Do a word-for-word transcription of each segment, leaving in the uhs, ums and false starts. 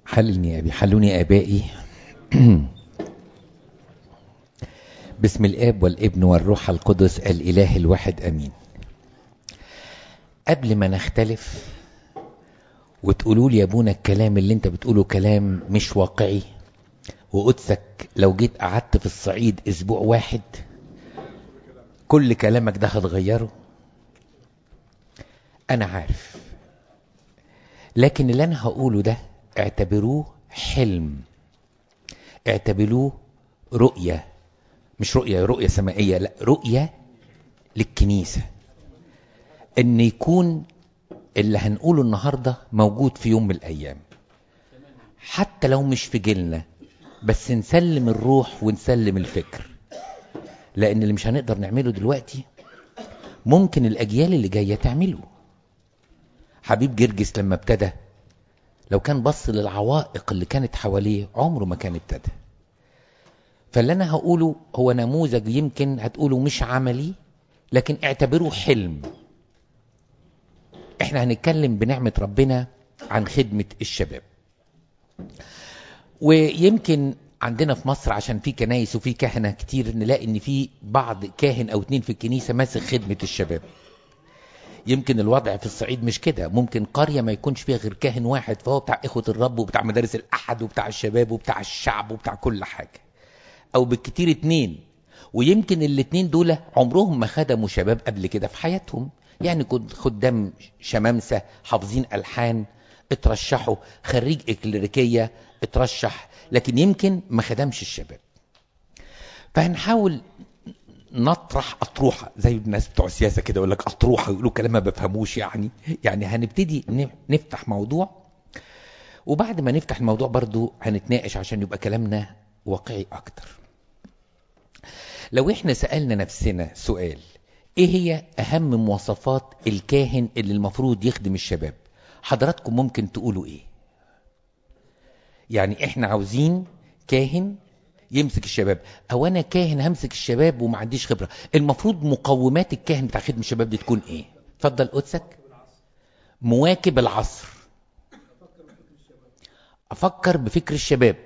حلني يا أبي، حلوني يا آبائي. بسم الآب والابن والروح القدس الإله الواحد أمين. قبل ما نختلف وتقولوا لي يا ابونا الكلام اللي انت بتقوله كلام مش واقعي، وقدسك لو جيت قعدت في الصعيد اسبوع واحد كل كلامك ده هتغيره، انا عارف، لكن اللي انا هقوله ده اعتبروه حلم، اعتبروه رؤية، مش رؤية رؤية سمائية، لا، رؤية للكنيسة، ان يكون اللي هنقوله النهاردة موجود في يوم من الايام، حتى لو مش في جيلنا، بس نسلم الروح ونسلم الفكر، لان اللي مش هنقدر نعمله دلوقتي ممكن الاجيال اللي جاية تعمله. حبيب جرجس لما ابتدى لو كان بص للعوائق اللي كانت حواليه عمره ما كان ابتدى. فاللي انا هقوله هو نموذج يمكن هتقوله مش عملي، لكن اعتبروه حلم. احنا هنتكلم بنعمة ربنا عن خدمة الشباب. ويمكن عندنا في مصر عشان في كنايس وفي كهنة كتير نلاقي ان في بعض كاهن او اتنين في الكنيسة ماسك خدمة الشباب. يمكن الوضع في الصعيد مش كده، ممكن قرية ما يكونش فيها غير كاهن واحد، فهو بتاع اخوة الرب وبتاع مدارس الاحد وبتاع الشباب وبتاع الشعب وبتاع كل حاجة، او بالكتير اتنين، ويمكن الاتنين دول عمرهم ما خدموا شباب قبل كده في حياتهم، يعني كنت خدام شمامسة حافظين ألحان اترشحوا، خريج إكليريكية اترشح، لكن يمكن ما خدمش الشباب. فهنحاول نطرح أطروحة زي الناس بتوع السياسة كده يقول لك أطروحة، يقولوا كلام ما بفهموش، يعني يعني هنبتدي نفتح موضوع، وبعد ما نفتح الموضوع برضو هنتناقش عشان يبقى كلامنا واقعي أكتر. لو احنا سألنا نفسنا سؤال، ايه هي اهم مواصفات الكاهن اللي المفروض يخدم الشباب، حضراتكم ممكن تقولوا ايه؟ يعني احنا عاوزين كاهن يمسك الشباب، او انا كاهن همسك الشباب وما عنديش خبرة، المفروض مقومات الكاهن بتاع خدمة الشباب دي تكون ايه؟ اتفضل قدسك. مواكب العصر، افكر بفكر الشباب،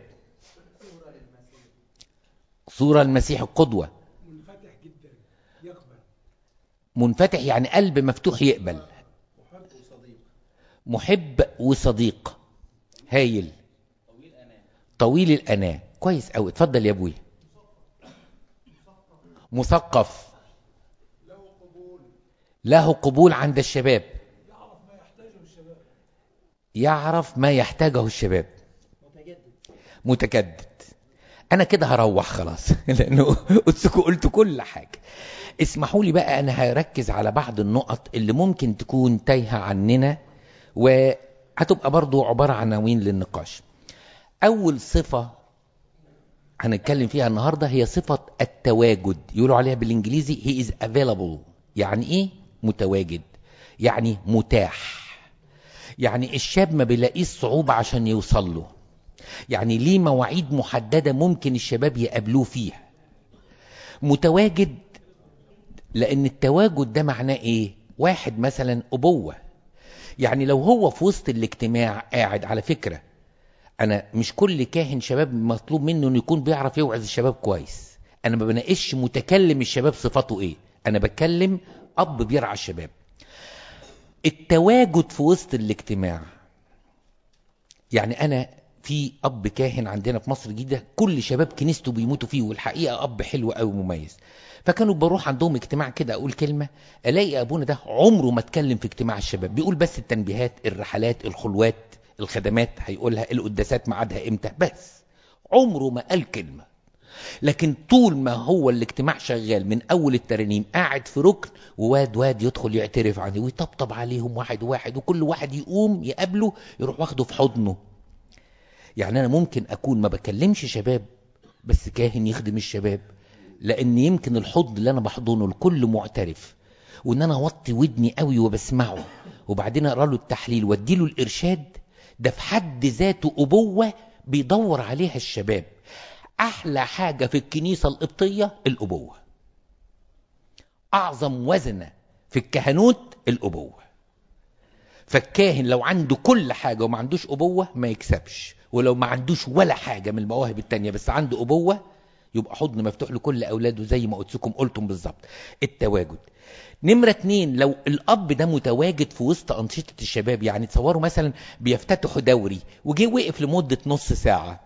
صورة المسيح القدوة، منفتح جدا يقبل، منفتح يعني قلب مفتوح يقبل، محب وصديق، محب وصديق، هايل، طويل الأناة، طويل الأناة، كويس قوي. اتفضل يا ابوي. مثقف، له قبول، له قبول عند الشباب، يعرف ما يحتاجه الشباب، يعرف ما يحتاجه الشباب، متجدد، متجدد. انا كده هروح خلاص لانه قلتكم قلت كل حاجة. اسمحوا لي بقى انا هركز على بعض النقط اللي ممكن تكون تايهة عننا، وهتبقى برضو عبارة عن عناوين للنقاش. اول صفة هنتكلم فيها النهاردة هي صفة التواجد، يقولوا عليها بالانجليزي he is available. يعني ايه متواجد؟ يعني متاح، يعني الشاب ما بيلاقيش صعوبة عشان يوصل له، يعني ليه مواعيد محددة ممكن الشباب يقابلوه فيها. متواجد، لأن التواجد ده معناه إيه؟ واحد مثلا أبوة، يعني لو هو في وسط الاجتماع قاعد، على فكرة أنا مش كل كاهن شباب مطلوب منه أنه يكون بيعرف يوعظ الشباب كويس، أنا ما بناقش متكلم الشباب صفاته إيه، أنا بتكلم أب بيرعى الشباب. التواجد في وسط الاجتماع، يعني أنا في أب كاهن عندنا في مصر جديدة كل شباب كنيسته بيموتوا فيه، والحقيقة أب حلو قوي مميز. فكانوا بروح عندهم اجتماع كده أقول كلمة، ألاقي أبونا ده عمره ما اتكلم في اجتماع الشباب، بيقول بس التنبيهات، الرحلات، الخلوات، الخدمات هيقولها، القداسات معادها امتى، بس عمره ما قال كلمة. لكن طول ما هو الاجتماع شغال من أول الترنيم قاعد في ركن، وواد واد يدخل يعترف عنه ويطبطب عليهم واحد واحد، وكل واحد يقوم يقابله يروح واخده في حضنه. يعني أنا ممكن أكون ما بكلمش شباب بس كاهن يخدم الشباب، لأن يمكن الحضن اللي أنا بحضنه الكل معترف، وإن أنا وطي ودني قوي وبسمعه، وبعدين أقرأ له التحليل واديله الإرشاد، ده في حد ذاته أبوة بيدور عليها الشباب. أحلى حاجة في الكنيسة القبطية الأبوة، أعظم وزنة في الكهنوت الأبوة. فالكاهن لو عنده كل حاجة وما عندوش أبوة ما يكسبش، ولو ما عندوش ولا حاجة من المواهب التانية بس عنده أبوة، يبقى حضن مفتوح لكل أولاده زي ما قلتكم قلتم بالظبط. التواجد. نمرة اتنين، لو الأب ده متواجد في وسط أنشطة الشباب، يعني تصوروا مثلا بيفتتحوا دوري وجي وقف لمدة نص ساعة،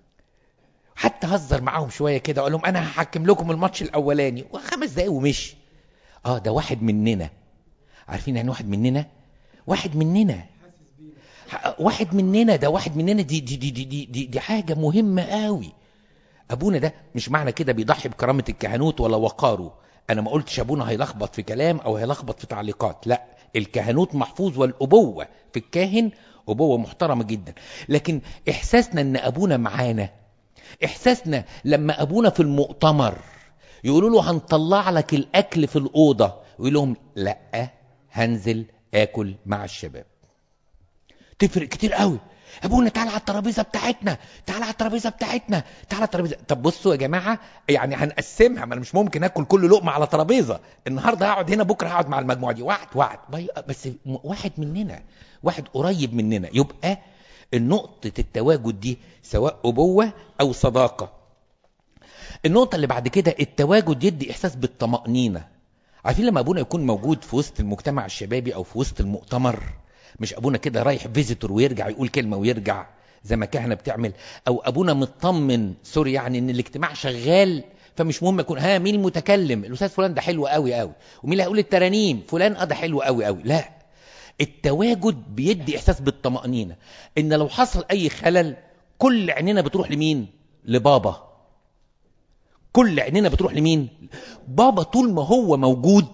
حتى هزر معاهم شوية كده وقال لهم أنا هحكم لكم الماتش الأولاني وخمس دقايق ومشي. آه ده واحد مننا. عارفين يعني واحد مننا؟ واحد مننا واحد مننا ده واحد مننا دي دي دي دي دي, دي حاجة مهمة قوي. أبونا ده مش معنى كده بيضحي بكرامة الكهنوت ولا وقاره. أنا ما قلتش أبونا هيلخبط في كلام أو هيلخبط في تعليقات، لا، الكهنوت محفوظ، والأبوة في الكاهن أبوة محترمة جدا. لكن إحساسنا أن أبونا معانا، إحساسنا لما أبونا في المؤتمر يقولوا له هنطلع لك الأكل في الأوضة ويقول لهم لا هنزل آكل مع الشباب، تفرق كتير قوي. ابونا تعال على الترابيزه بتاعتنا، تعال على الترابيزه بتاعتنا، تعال على الترابيزه. طب بصوا يا جماعه، يعني هنقسمها، ما انا مش ممكن اكل كل لقمه على ترابيزه. النهارده هقعد هنا، بكره هقعد مع المجموعه دي، واحد واحد بس واحد مننا، واحد قريب مننا. يبقى النقطه التواجد دي سواء ابوه او صداقه. النقطه اللي بعد كده، التواجد يدي احساس بالطمانينه. عارفين لما ابونا يكون موجود في وسط المجتمع الشبابي او في وسط المؤتمر، مش ابونا كده رايح فيزيتور ويرجع يقول كلمة ويرجع زي ما كهنة بتعمل، او ابونا مطمن سوري يعني ان الاجتماع شغال، فمش مهم يكون ها مين المتكلم، الاستاذ فلان ده حلو قوي قوي، ومين اللي هيقول الترانيم فلان اه ده حلو قوي قوي. لا، التواجد بيدي احساس بالطمأنينة، ان لو حصل اي خلل كل عيننا بتروح لمين؟ لبابا. كل عيننا بتروح لمين؟ بابا. طول ما هو موجود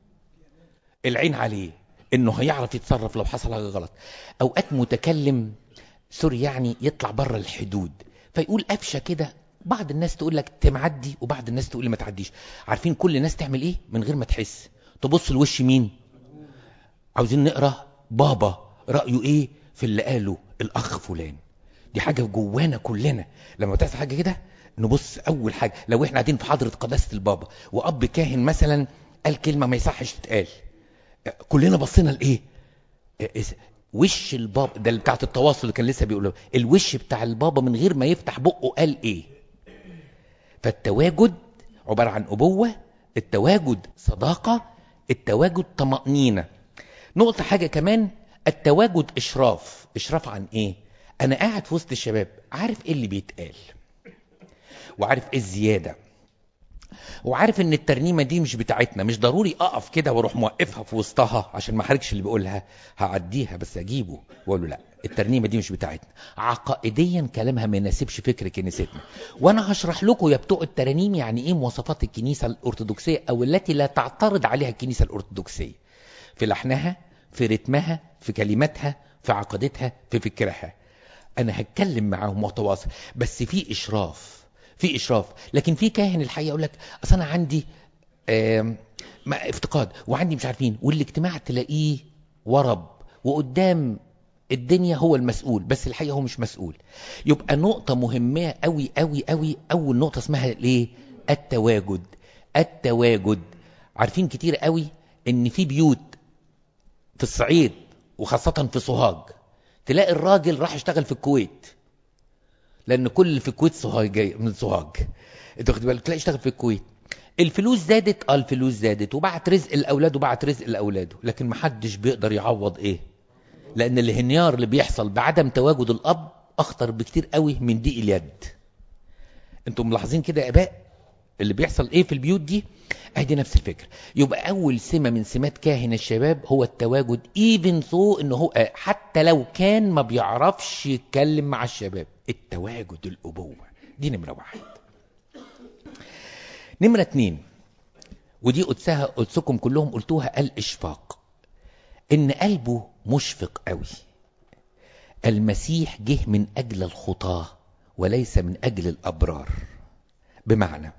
العين عليه، انه هيعرف يتصرف لو حصل حاجه غلط. اوقات متكلم سوري يعني يطلع بره الحدود فيقول قفشه كده، بعض الناس تقول لك تمعدي وبعض الناس تقول لي ما تعديش. عارفين كل الناس تعمل ايه من غير ما تحس؟ تبص لوش مين؟ عاوزين نقرا بابا رايه ايه في اللي قاله الاخ فلان. دي حاجه جوانا كلنا، لما تحصل حاجه كده نبص اول حاجه. لو احنا قاعدين في حضره قداسه البابا واب كاهن مثلا قال كلمه ما يصحش تتقال، كلنا بصينا لايه؟ وش البابا ده اللي بتاعت التواصل اللي كان لسه بيقوله، الوش بتاع البابا من غير ما يفتح بقه قال ايه. فالتواجد عبارة عن أبوة، التواجد صداقة، التواجد طمأنينة. نقطة حاجة كمان، التواجد إشراف. إشراف عن ايه؟ انا قاعد في وسط الشباب عارف ايه اللي بيتقال، وعارف ايه الزيادة، وعارف ان الترنيمة دي مش بتاعتنا. مش ضروري اقف كده واروح موقفها في وسطها عشان ما احرجش اللي بيقولها، هعديها بس اجيبه واقول له لا الترنيمة دي مش بتاعتنا. عقائديا كلامها ما يناسبش فكر كنيستنا، وانا هشرح لكم يا بتوع الترانيم يعني ايه مواصفات الكنيسة الارثوذكسية او التي لا تعترض عليها الكنيسة الارثوذكسية، في لحنها، في رتمها، في كلماتها، في عقيدتها، في فكرها. انا هتكلم معاهم متواصل، بس في اشراف، في اشراف. لكن في كاهن الحقيقه يقول لك اصل انا عندي افتقاد وعندي مش عارفين، والاجتماع تلاقيه ورب وقدام الدنيا هو المسؤول، بس الحقيقه هو مش مسؤول. يبقى نقطه مهمه قوي قوي قوي، اول نقطه اسمها ليه؟ التواجد. التواجد. عارفين كتير قوي ان في بيوت في الصعيد وخاصه في سوهاج تلاقي الراجل راح يشتغل في الكويت، لان كل اللي في الكويت سوهاج جاي من سوهاج، انت واخد بالك؟ تلاقي يشتغل في الكويت، الفلوس زادت، اه الفلوس زادت، وبعت رزق الاولاد وبعت رزق الاولاد، لكن محدش بيقدر يعوض ايه؟ لان الانهيار اللي بيحصل بعدم تواجد الاب اخطر بكتير قوي من ضيق اليد. انتم ملاحظين كده يا اباء اللي بيحصل ايه في البيوت دي؟ ادي نفس الفكره. يبقى اول سمه من سمات كاهن الشباب هو التواجد، ايفن سو انه هو حتى لو كان ما بيعرفش يتكلم مع الشباب، التواجد، الابوه، دي نمره واحد. نمره اتنين، ودي قدسها قدسكم كلهم قلتوها، الاشفاق، ان قلبه مشفق قوي. المسيح جه من اجل الخطاه وليس من اجل الابرار. بمعنى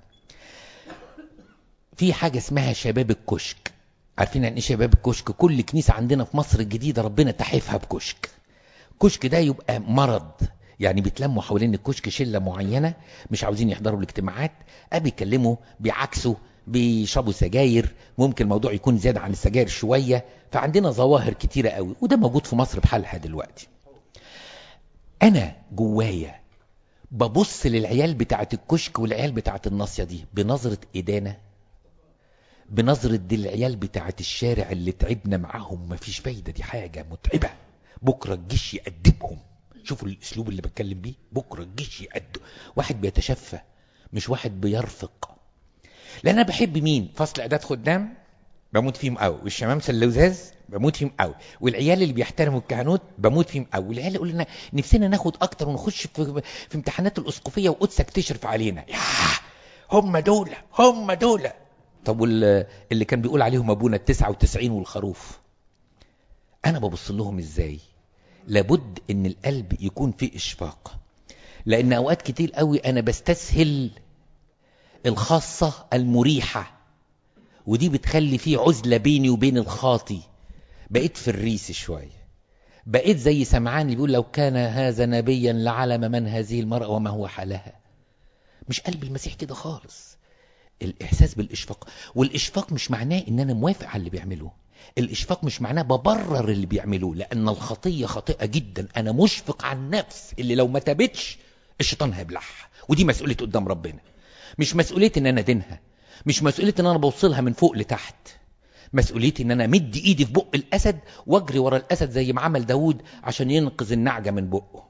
في حاجة اسمها شباب الكشك. عارفين يعني ايه شباب الكشك؟ كل كنيسة عندنا في مصر الجديدة ربنا تحفها بكشك. كشك ده يبقى مرض، يعني بيتلموا حوالين الكشك شلة معينة مش عاوزين يحضروا الاجتماعات، بيكلموا، بيعكسوا، بيشربوا سجاير، ممكن الموضوع يكون زيادة عن السجاير شوية. فعندنا ظواهر كتيرة قوي، وده موجود في مصر بحالها دلوقتي. انا جوايا ببص للعيال بتاعت الكشك والعيال بتاعت الناصية دي بنظرة إدانة، بنظرة دي العيال بتاعت الشارع اللي تعبنا معاهم مفيش فايدة، دي حاجة متعبة، بكرة الجيش يقدمهم. شوفوا الاسلوب اللي بتكلم بيه، بكرة الجيش يقدم. واحد بيتشفى مش واحد بيرفق. لان انا بحب مين؟ فصل اعداد خدام بموت فيهم قوي، والشمامسه اللزاز بموت فيهم قوي، والعيال اللي بيحترموا الكهنوت بموت فيهم قوي، والعيال اللي يقول لنا نفسنا ناخد اكتر ونخش في, في امتحانات الاسقفيه وقدسك تشرف علينا. يا هم دول هم دول. طب واللي كان بيقول عليهم ابونا التسعة وتسعين والخروف، انا ببص لهم ازاي؟ لابد ان القلب يكون فيه اشفاق، لان اوقات كتير قوي انا بستسهل الخاصة المريحة، ودي بتخلي فيه عزلة بيني وبين الخاطي. بقيت في الريس شوية، بقيت زي سمعان اللي بيقول لو كان هذا نبيا لعلم من هذه المرأة وما هو حالها. مش قلب المسيح كده خالص. الإحساس بالإشفاق، والإشفاق مش معناه إن أنا موافق على اللي بيعمله، الإشفاق مش معناه ببرر اللي بيعملوه، لأن الخطية خاطئة جدا. أنا مشفق عن نفس اللي لو ما تابتش الشيطان هيبلعها، ودي مسؤولية قدام ربنا، مش مسؤولية إن أنا دينها، مش مسؤولية إن أنا بوصلها من فوق لتحت، مسؤوليتي إن أنا مد إيدي في بق الأسد واجري ورا الأسد زي ما عمل داود عشان ينقذ النعجة من بقه.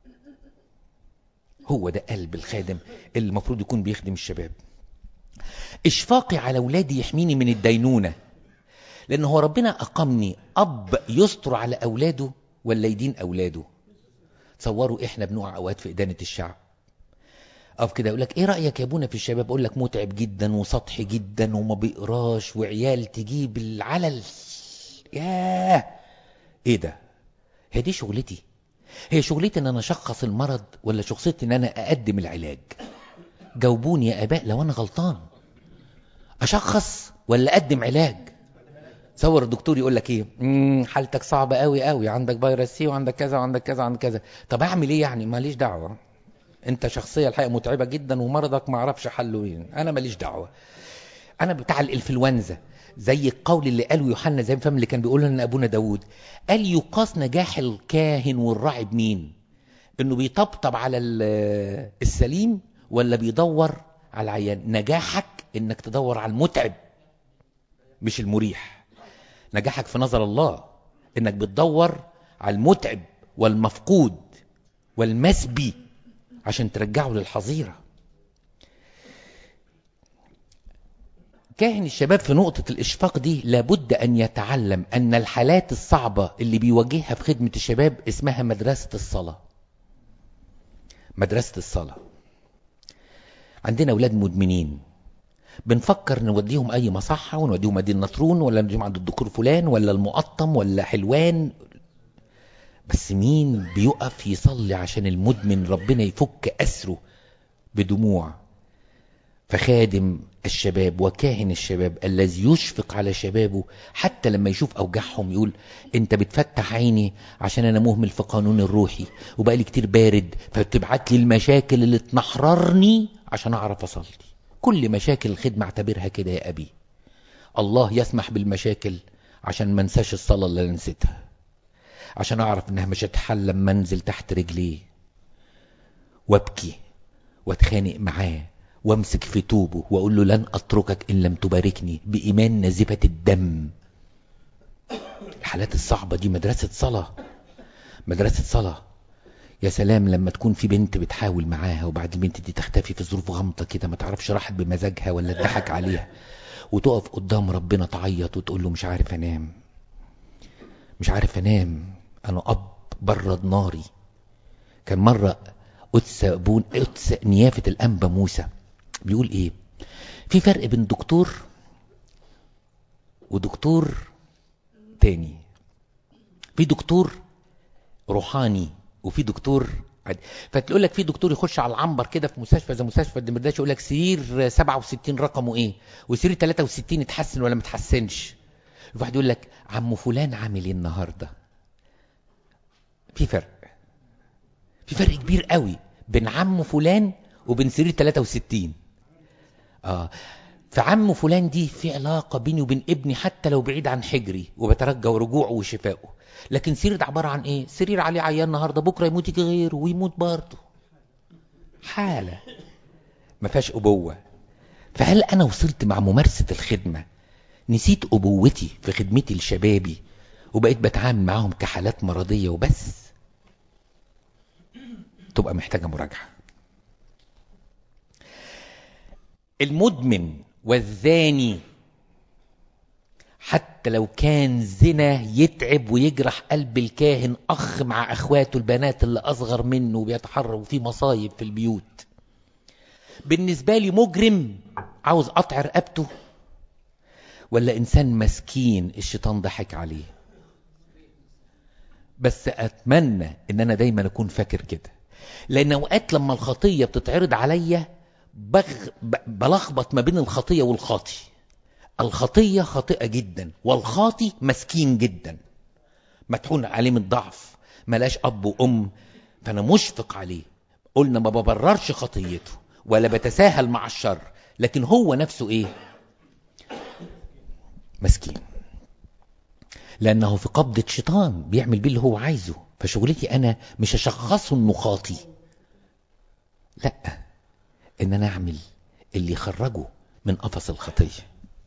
هو ده قلب الخادم اللي المفروض يكون بيخدم الشباب. إشفاقي على أولادي يحميني من الدينونة، لأن هو ربنا أقامني أب يستر على أولاده ولا يدين أولاده. تصوروا إحنا بنقع أوقات في إدانة الشعب. أقف كده أقول لك إيه رأيك يا أبونا في الشباب؟ أقول لك متعب جدا وسطحي جدا وما بيقراش وعيال تجيب العلل. ياه إيه ده؟ هي دي شغلتي؟ هي شغلتي إن أنا أشخص المرض ولا شخصيتي إن أنا أقدم العلاج؟ جاوبوني يا آباء لو أنا غلطان. أشخص ولا أقدم علاج؟ تصور الدكتور يقول لك ايه، امم حالتك صعبه قوي قوي، عندك فيروس سي وعندك كذا وعندك كذا وعندك كذا. طب اعمل ايه يعني؟ ماليش دعوه، انت شخصيه الحقيقه متعبه جدا ومرضك ما اعرفش حله ايه، انا ماليش دعوه. انا بتاع الانفلونزا، زي القول اللي قاله يوحنا زي فهم اللي كان بيقول لنا ابونا داود، قال يقاس نجاح الكاهن والراعي بمين؟ انه بيطبطب على السليم ولا بيدور على العيان؟ نجاحك انك تدور على المتعب مش المريح. نجاحك في نظر الله انك بتدور على المتعب والمفقود والمسبي عشان ترجعه للحظيرة. كاهن الشباب في نقطة الإشفاق دي لابد أن يتعلم أن الحالات الصعبة اللي بيواجهها في خدمة الشباب اسمها مدرسة الصلاة. مدرسة الصلاة. عندنا أولاد مدمنين، بنفكر نوديهم أي مصحة ونوديهم مدينة نطرون ولا نوديهم عند الدكتور فلان ولا المقطم ولا حلوان، بس مين بيقف يصلي عشان المدمن ربنا يفك أسره بدموع؟ فخادم الشباب وكاهن الشباب الذي يشفق على شبابه حتى لما يشوف أوجاعهم يقول انت بتفتح عيني عشان انا مهمل في قانون الروحي وبقالي كتير بارد، فتبعت لي المشاكل اللي تنحررني عشان اعرف اصلي. كل مشاكل الخدمة اعتبرها كده يا أبي. الله يسمح بالمشاكل عشان ما انساش الصلاة اللي نسيتها، عشان أعرف إنها مش هتحل لما أنزل تحت رجليه وابكي واتخانق معاه وامسك في توبه وأقول له لن أتركك إن لم تباركني بإيمان نازفة الدم. الحالات الصعبة دي مدرسة صلاة، مدرسة صلاة. يا سلام لما تكون في بنت بتحاول معاها وبعد البنت دي تختفي في ظروف غامضة كده، ما تعرفش راحت بمزاجها ولا اتضحك عليها، وتقف قدام ربنا تعيط وتقول له مش عارف انام، مش عارف انام، انا اب برد ناري. كان مرة قدس ابون قدس نيافة الانبا موسى بيقول ايه، في فرق بين دكتور ودكتور تاني. في دكتور روحاني وفي دكتور عادي. فتقول لك في دكتور يخش على العنبر كده في مستشفى زي مستشفى الدمرداش يقول لك سرير سبعة وستين رقمه ايه وسرير ثلاثة وستين اتحسن ولا ما اتحسنش. واحد يقول لك عمو فلان عامل ايه النهارده. في فرق، في فرق كبير قوي بين عمو فلان وبين سرير ثلاثة وستين. اه فعم فلان دي في علاقة بيني وبين ابني حتى لو بعيد عن حجري، وبترجى رجوعه وشفائه. لكن سرير ده عبارة عن ايه؟ سرير عليه عيان النهاردة، بكرة يموت يجي غيره ويموت برضه. حالة ما فيهاش أبوة. فهل أنا وصلت مع ممارسة الخدمة نسيت أبوتي في خدمتي لشبابي وبقيت بتعامل معهم كحالات مرضية وبس؟ تبقى محتاجة مراجعة. المدمن والزاني حتى لو كان زنا يتعب ويجرح قلب الكاهن، أخ مع أخواته البنات اللي أصغر منه وبيتحرروا في مصايب في البيوت، بالنسبة لي مجرم عاوز قطع رقبته ولا إنسان مسكين الشيطان ضحك عليه؟ بس أتمنى إن أنا دايما أكون فاكر كده، لأن أوقات لما الخطية بتتعرض عليا بغ... بلخبط ما بين الخطية والخاطي. الخطية خاطئة جدا، والخاطي مسكين جدا، مطحون عليه من الضعف، ملاش أب وأم، فأنا مشفق عليه. قلنا ما ببررش خطيته ولا بتساهل مع الشر، لكن هو نفسه إيه؟ مسكين، لأنه في قبضة شيطان بيعمل بيه اللي هو عايزه. فشغلتي أنا مش أشخصه إنه خاطي، لا، إن أنا أعمل اللي يخرجه من قفص الخطية.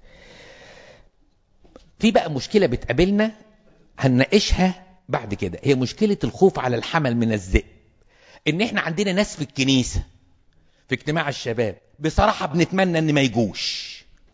في بقى مشكلة بتقابلنا هنناقشها بعد كده، هي مشكلة الخوف على الحمل من الذئب. إن إحنا عندنا ناس في الكنيسة في اجتماع الشباب بصراحة بنتمنى إن ما يجوش.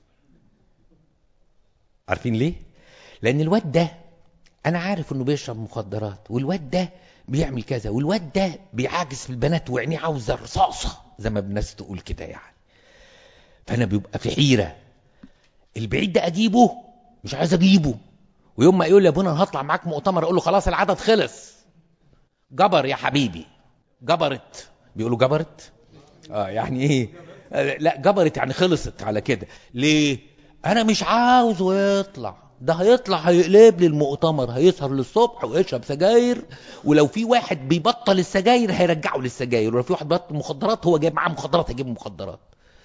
عارفين ليه؟ لأن الواد ده أنا عارف إنه بيشرب مخدرات، والواد ده بيعمل كذا، والواد ده بيعاكس في البنات وعينيه عاوزة رصاصة زي ما الناس تقول كده يعني. فأنا بيبقى في حيرة، البعيد ده أجيبه مش عايز أجيبه، ويوم ما يقول لي ابونا هطلع معاك مؤتمر أقول له خلاص العدد خلص. جبر يا حبيبي، جبرت، بيقولوا جبرت اه يعني ايه؟ لا جبرت يعني خلصت على كده. ليه؟ انا مش عاوزه يطلع، ده هيطلع هيقلب لي المؤتمر، هيسهر للصبح ويشرب سجاير، ولو في واحد بيبطل السجاير هيرجعه للسجاير، ولو في واحد بيبطل مخدرات هو جايب معاه مخدرات هيجيب مخدرات.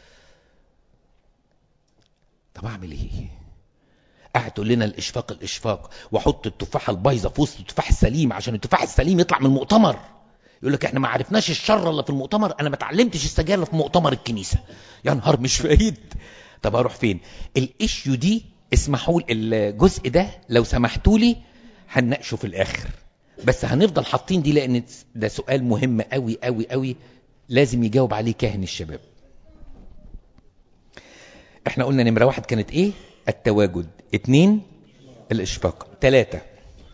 طب اعمل ايه؟ قاعد تقول لنا الاشفاق الاشفاق، واحط التفاحه البايظه في وسط التفاح السليم عشان التفاح السليم يطلع من المؤتمر. يقول لك احنا ما عرفناش الشر اللي في المؤتمر، انا ما اتعلمتش السجاير اللي في مؤتمر الكنيسه. يا نهار مش فايد. طب اروح فين؟ الايشيو دي اسمحوا لي الجزء ده لو سمحتوا لي هنناقشه في الاخر، بس هنفضل حاطين دي لان ده سؤال مهم قوي قوي قوي لازم يجاوب عليه كاهن الشباب. احنا قلنا نمره واحد كانت ايه؟ التواجد. اتنين الاشفاق. تلاتة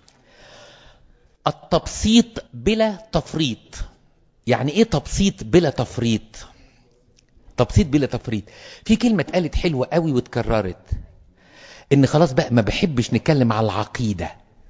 التبسيط بلا تفريط. يعني ايه تبسيط بلا تفريط؟ تبسيط بلا تفريط، في كلمة اتقالت حلوة قوي واتكررت، ان خلاص بقى ما بحبش نتكلم على العقيدة.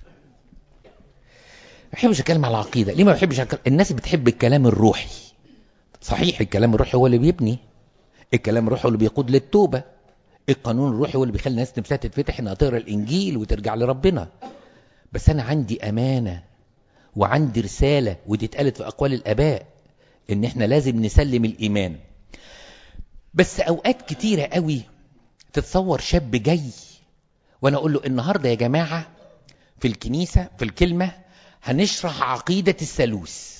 ما بحبش اتكلم على العقيدة. ليه ما بحبش أتكلم؟ الناس بتحب الكلام الروحي. صحيح الكلام الروحي هو اللي بيبني، الكلام الروحي هو اللي بيقود للتوبة، القانون الروحي هو اللي بيخلي الناس نفسها تتفتح انها تقرا الانجيل وترجع لربنا. بس انا عندي امانة وعندي رسالة، ودي اتقالت في اقوال الاباء، ان احنا لازم نسلم الايمان. بس اوقات كتيرة قوي تتصور شاب جاي وانا اقول له النهاردة يا جماعة في الكنيسة في الكلمة هنشرح عقيدة الثالوث.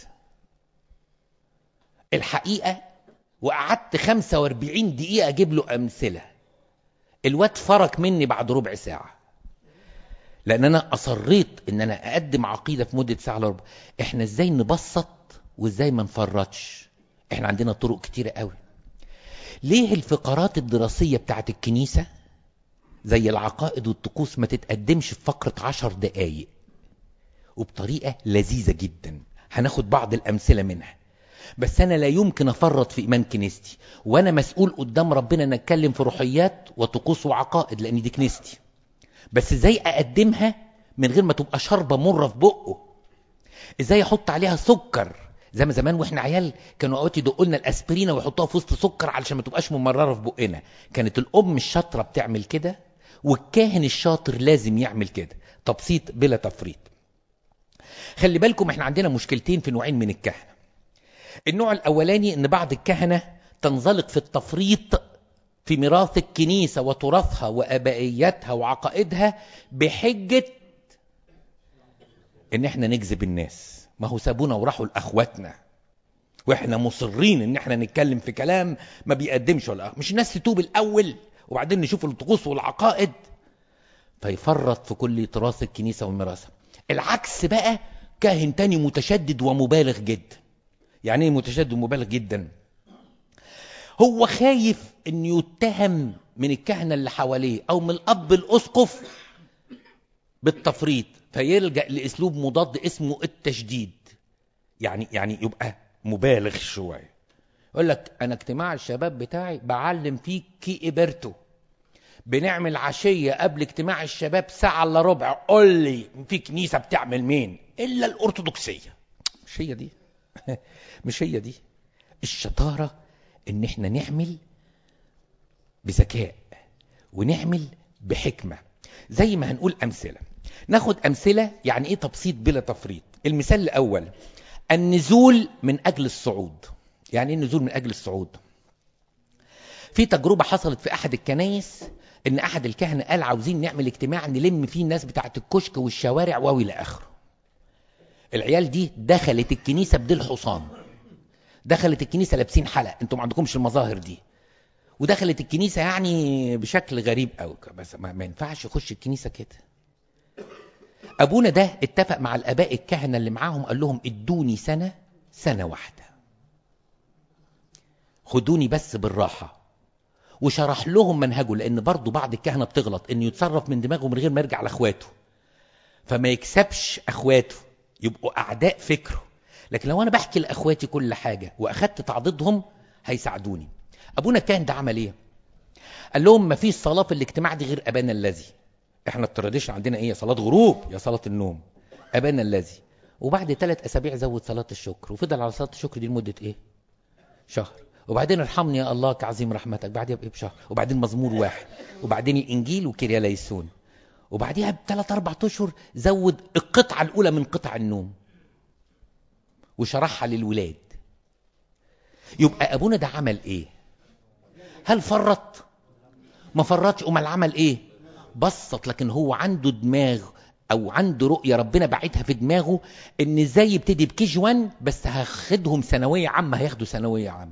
الحقيقة وقعدت خمسة واربعين دقيقة اجيب له امثلة، الواد فرق مني بعد ربع ساعة، لان انا اصريت ان انا اقدم عقيدة في مدة ساعة لربع. احنا ازاي نبسط وازاي ما نفرطش؟ احنا عندنا طرق كتيرة قوي. ليه الفقرات الدراسية بتاعت الكنيسة زي العقائد والطقوس ما تتقدمش في فقرة عشر دقايق وبطريقة لذيذة جدا؟ هناخد بعض الامثلة منها. بس انا لا يمكن افرط في ايمان كنيستي، وانا مسؤول قدام ربنا ان اتكلم في روحيات وطقوس وعقائد لان دي كنيستي. بس ازاي اقدمها من غير ما تبقى شربة مرة في بقه؟ ازاي احط عليها سكر زي ما زمان واحنا عيال كانوا اوقات يدقوا لنا الاسبرينه ويحطوها في وسط سكر علشان ما تبقاش ممرره في بقنا؟ كانت الام الشاطره بتعمل كده، والكاهن الشاطر لازم يعمل كده، تبسيط بلا تفريط. خلي بالكم احنا عندنا مشكلتين في نوعين من الكهنه. النوع الاولاني ان بعض الكهنه تنزلق في التفريط في ميراث الكنيسة وتراثها وأبائيتها وعقائدها بحجة ان احنا نجذب الناس. ما هو سابونا وراحوا لأخواتنا، واحنا مصرين ان احنا نتكلم في كلام ما بيقدمش ولا مش الناس تتوب الاول وبعدين نشوف الطقوس والعقائد، فيفرط في كل تراث الكنيسة وميراثها. العكس بقى، كاهن تاني متشدد ومبالغ جدا. يعني ايه متشدد ومبالغ جدا؟ هو خايف ان يتهم من الكهنة اللي حواليه او من الاب الاسقف بالتفريط، فيلجأ لاسلوب مضاد اسمه التشديد. يعني يعني يبقى مبالغ شوية. يقول لك انا اجتماع الشباب بتاعي بعلم فيه كي إبرتو، بنعمل عشية قبل اجتماع الشباب ساعة الا ربع. قول لي في كنيسة بتعمل مين الا الارثوذكسية؟ مش هي دي مش هي دي الشطارة. ان احنا نعمل بذكاء ونعمل بحكمة. زي ما هنقول امثلة، ناخد امثلة يعني ايه تبسيط بلا تفريط. المثال الاول، النزول من اجل الصعود. يعني ايه النزول من اجل الصعود؟ في تجربة حصلت في احد الكنايس، ان احد الكهنة قال عاوزين نعمل اجتماع نلم فيه الناس بتاعت الكشك والشوارع والى اخره. العيال دي دخلت الكنيسة بديل حصان، دخلت الكنيسة لابسين حلق، انتم ما عندكمش المظاهر دي، ودخلت الكنيسة يعني بشكل غريب قوي. بس ما, ما ينفعش يخش الكنيسة كده. ابونا ده اتفق مع الاباء الكهنة اللي معاهم، قال لهم ادوني سنة سنة واحدة، خدوني بس بالراحة. وشرح لهم منهجه، لان برضو بعض الكهنة بتغلط انه يتصرف من دماغه من غير ما يرجع لاخواته، فما يكسبش اخواته يبقوا اعداء فكره. لكن لو انا بحكي لاخواتي كل حاجة واخدت تعضيدهم هيساعدوني. ابونا كان ده عمل ايه؟ قال لهم ما فيش صلاة في الاجتماع دي غير ابانا الذي. احنا التراديشن عندنا ايه؟ صلاة غروب يا صلاة النوم، ابانا الذي. وبعد ثلاث اسابيع زود صلاة الشكر، وفضل على صلاة الشكر دي لمدة ايه؟ شهر. وبعدين ارحمني يا الله كعظيم رحمتك، بعدها بايه؟ بشهر. وبعدين مزمور واحد، وبعدين الانجيل وكيريا ليسون. وبعديها بثلاث اربع اشهر زود القطعة الاولى من قطع النوم وشرحها للولاد. يبقى ابونا ده عمل ايه؟ هل فرط؟ ما فرطش. امال عمل ايه؟ بسط. لكن هو عنده دماغ او عنده رؤية ربنا بعتها في دماغه، ان ازاي يبتدي بكي جي واحد بس هاخدهم ثانوية عامة، هياخدوا ثانوية عامة.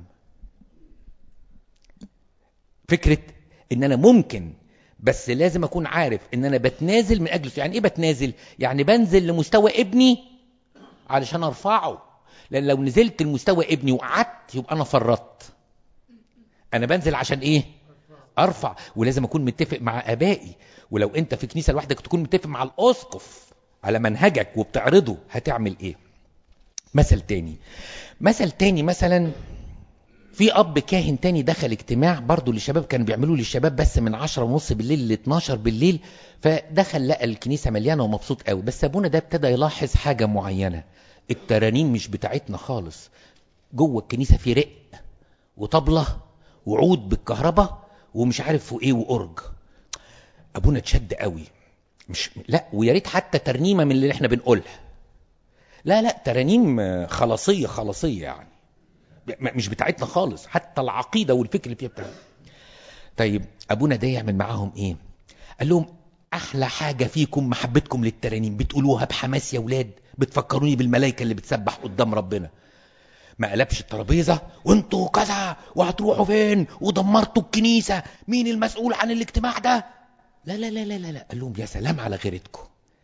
فكرة ان انا ممكن، بس لازم اكون عارف ان انا بتنازل من اجل. يعني ايه بتنازل؟ يعني بنزل لمستوى ابني علشان ارفعه. لان لو نزلت لمستوى ابني وقعدت يبقى انا فرطت. انا بنزل عشان ايه؟ ارفع. ولازم اكون متفق مع ابائي. ولو انت في كنيسة لوحدك تكون متفق مع الاسقف على منهجك وبتعرضه هتعمل ايه. مثل تاني مثل تاني مثلا، في اب كاهن تاني دخل اجتماع برضو للشباب، كانوا بيعملوا للشباب بس من عشرة ونص بالليل ل اتناشر بالليل. فدخل لقى الكنيسة مليانة ومبسوط قوي. بس ابونا ده ابتدى يلاحظ حاجة معينة، الترانيم مش بتاعتنا خالص. جوه الكنيسة في رق وطبلة وعود بالكهرباء ومش عارف وايه وأرج. ابونا اتشد قوي. مش لا، ويا ريت حتى ترنيمة من اللي احنا بنقولها. لا لا، ترانيم خلاصية خلاصية يعني مش بتاعتنا خالص، حتى العقيدة والفكر اللي فيها بتاعنا. طيب ابونا ده يعمل معاهم ايه؟ قال لهم احلى حاجة فيكم محبتكم للترانيم، بتقولوها بحماس يا ولاد، بتفكروني بالملائكة اللي بتسبح قدام ربنا. ما قلبش الترابيزة وانتوا كذا وهتروحوا فين ودمرتوا الكنيسة، مين المسؤول عن الاجتماع ده؟ لا لا لا لا لا. قال لهم يا سلام على غيرتكم.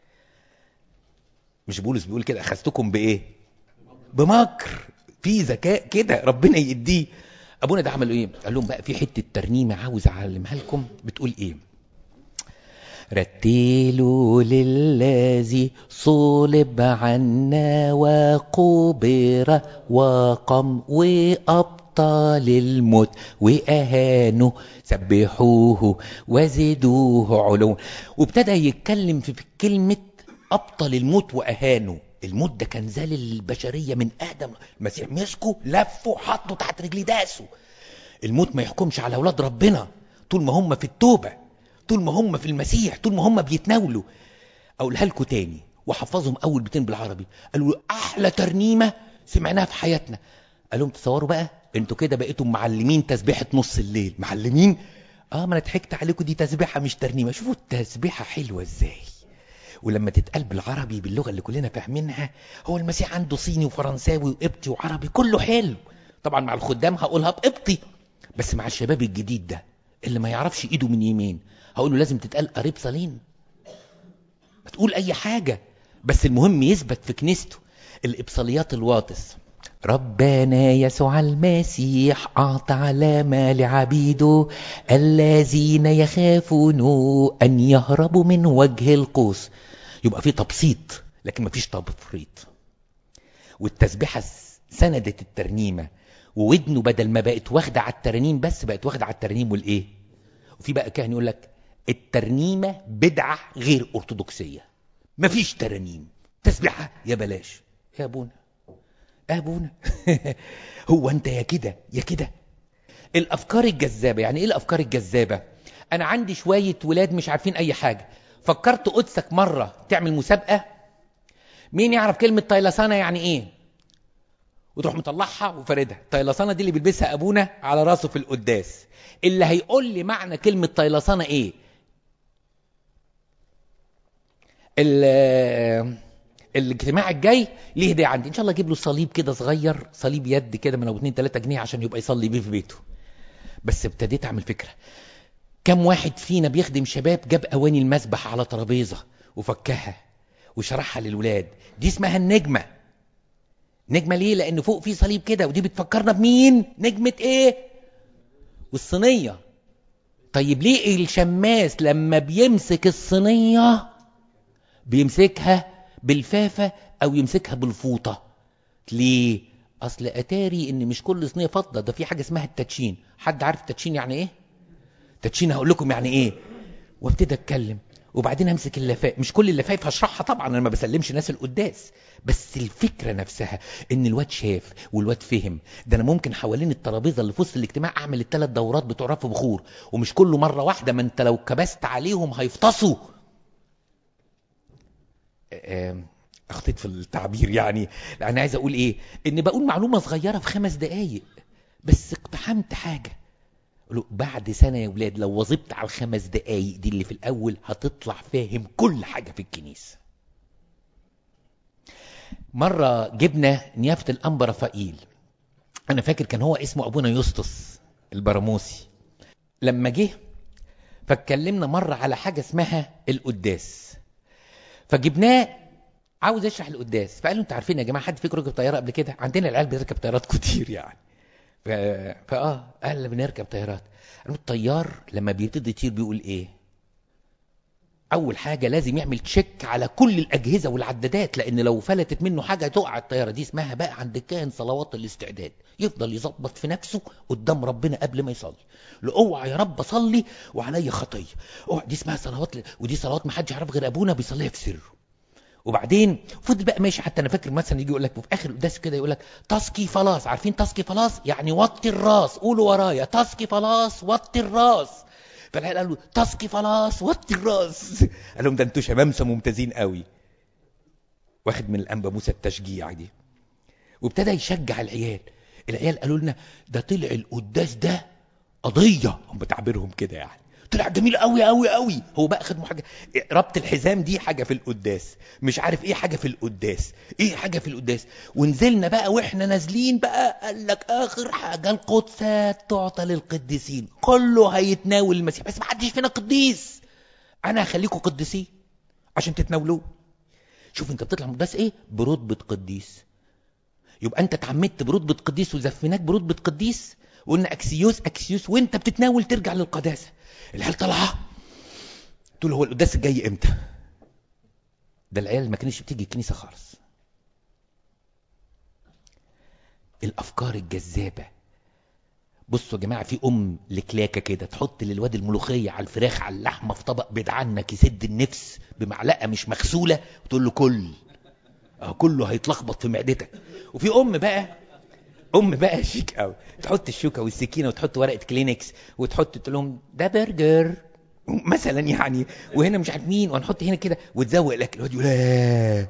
مش بولس بيقول كده اخذتكم بايه؟ بمكر. في ذكاء كده ربنا يديه. ابونا ده عمل ايه؟ قال لهم بقى في حته ترنيمه عاوز اعلمها لكم، بتقول ايه؟ رتلوا للذي صلب عنا وقبر وقام وابطال الموت واهانوا، سبحوه وزدوه علوا. وابتدى يتكلم في كلمه ابطل الموت واهانوا. الموت ده كان زال البشرية من آدم، المسيح مسكه لفه حطه تحت رجلي داسه. الموت ما يحكمش على أولاد ربنا طول ما هم في التوبة، طول ما هم في المسيح، طول ما هم بيتناولوا. أقولها لكم تاني وحفظهم أول بيتين بالعربي. قالوا أحلى ترنيمة سمعناها في حياتنا. قال لهم تصوروا بقى انتوا كده بقيتوا معلمين تسبيحة نص الليل. معلمين اه ما انا ضحكت عليكم، دي تسبيحه مش ترنيمه. شوفوا التسبيحه حلوه ازاي، ولما تتقال بالعربي باللغه اللي كلنا فاهمينها. هو المسيح عنده صيني وفرنساوي وقبطي وعربي، كله حلو. طبعا مع الخدام هقولها بقبطي، بس مع الشباب الجديد ده اللي ما يعرفش ايده من يمين هقول له لازم تتقال قريب صلين. ما تقول اي حاجه، بس المهم يثبت في كنيسته. الابصاليات الواطس: ربنا يسوع المسيح أعطى علامة لعبيده الذين يخافون أن يهربوا من وجه القوس. يبقى في تبسيط لكن ما فيش تفريط. والتسبيحة سندت الترنيمة، وودنه بدل ما بقت واخدة على الترنيم بس بقت واخدة على الترنيم والإيه. وفي بقى كاهن يقول لك الترنيمة بدعة غير أرثوذكسية، ما فيش ترنيم، تسبيحة يا بلاش يا أبونا أبونا. هو أنت يا كده يا كده. الأفكار الجذابة، يعني إيه الأفكار الجذابة؟ أنا عندي شوية ولاد مش عارفين أي حاجة، فكرت قدسك مرة تعمل مسابقة مين يعرف كلمة طيلسانة يعني إيه، وتروح مطلعها وفردها. طيلسانة دي اللي بيلبسها أبونا على راسه في القداس. اللي هيقول لي معنى كلمة طيلسانة إيه الاجتماع الجاي ليه هديه عندي ان شاء الله. اجيب له صليب كده صغير، صليب يد كده من ابو اتنين تلاتة جنيه عشان يبقى يصلي بيه في بيته. بس ابتديت اعمل فكره. كم واحد فينا بيخدم شباب جاب اواني المسبح على ترابيزه وفكها وشرحها للولاد؟ دي اسمها النجمه. نجمه ليه؟ لان فوق في صليب كده، ودي بتفكرنا بمين؟ نجمه ايه؟ والصينيه. طيب ليه الشماس لما بيمسك الصينيه بيمسكها بالفافة او يمسكها بالفوطة؟ ليه؟ اصل اتاري ان مش كل صينية فضة، ده في حاجة اسمها التدشين. حد عارف التدشين يعني ايه؟ تدشين هقول لكم يعني ايه. وابتدي اتكلم وبعدين امسك اللفاف. مش كل اللفايف هشرحها طبعا، انا ما بسلمش ناس القداس، بس الفكرة نفسها ان الواد شاف والواد فهم. ده انا ممكن حوالين الترابيزة اللي في وسط الاجتماع اعمل الثلاث دورات بتوع رف بخور، ومش كله مرة واحدة، ما انت لو كبست عليهم هيفطسوا. اخطيت في التعبير يعني. انا عايز اقول ايه، ان بقول معلومة صغيرة في خمس دقايق بس اقتحمت حاجة. بعد سنة يا ولاد لو وظبت على الخمس دقايق دي اللي في الاول هتطلع فاهم كل حاجة في الكنيسة. مرة جبنا نيافة الانبا رفائيل، انا فاكر كان هو اسمه ابونا يسطس البراموسي. لما جه فاتكلمنا مرة على حاجة اسمها القداس، فجبناه عاوز يشرح القداس. فقال له انتوا عارفين يا جماعه حد فيكم ركب طياره قبل كده؟ عندنا العيال بتركب طيارات كتير يعني. ف... فاه قال بنركب طيارات. قال الطيار لما بيبتدي يطير بيقول ايه؟ اول حاجه لازم يعمل تشيك على كل الاجهزه والعدادات، لان لو فلتت منه حاجه تقع الطياره. دي اسمها بقى عند الكاهن صلوات الاستعداد. يفضل يظبط في نفسه قدام ربنا قبل ما يصلي. لا اوعى يا رب اصلي وعليا خطيه، اوعى. دي اسمها صلوات، ودي صلوات ما حدش يعرف غير ابونا بيصليها في سره. وبعدين فضل بقى ماشي. حتى انا فاكر مثلا يجي يقول لك في اخر القداس كده يقول لك تاسكي فلاس. عارفين تاسكي فلاس يعني وطي الراس؟ قولوا ورايا تاسكي فلاس وطي الراس. فالعيال قالوا تاسكي فلاس وطي الراس. قال لهم ده انتوا شمامسه ممتازين قوي. واخد من الانبا موسى التشجيع دي، وابتدى يشجع العيال. العيال قالوا لنا ده طلع القداس ده قضيه، هم بتعبيرهم كده يعني، طلع جميل قوي قوي قوي. هو بقى خدمه حاجه، ربط الحزام دي حاجه في القداس، مش عارف ايه حاجه في القداس، ايه حاجه في القداس. ونزلنا بقى واحنا نازلين بقى قال لك اخر حاجه القدسات تعطى للقديسين، كله هيتناول المسيح بس ما حدش فينا قديس. انا هخليكم قديسين عشان تتناولوه. شوف انت بتطلع من القداس ايه؟ برتبه قديس. يبقى انت اتعمدت برتبه قديس وزفناك برتبه قديس، وقلنا اكسيوس اكسيوس، وانت بتتناول ترجع للقداسه. العيال طالعه تقول هو القداس الجاي امتى؟ ده العيال ما كانش بتيجي الكنيسه خالص. الافكار الجذابه. بصوا يا جماعه، في ام لكلاكه كده تحط للواد الملوخيه على الفراخ على اللحمه في طبق بدعنك يسد النفس بمعلقه مش مغسوله وتقول له كل اه كله هيتلخبط في معدتك. وفي ام بقى ام بقى شيك قوي تحط الشوكه والسكينه وتحط ورقه كلينكس وتحط تقول لهم ده برجر مثلا يعني، وهنا مش عارف مين، وهنحط هنا كده وتزوق الاكل. الواد يقول لا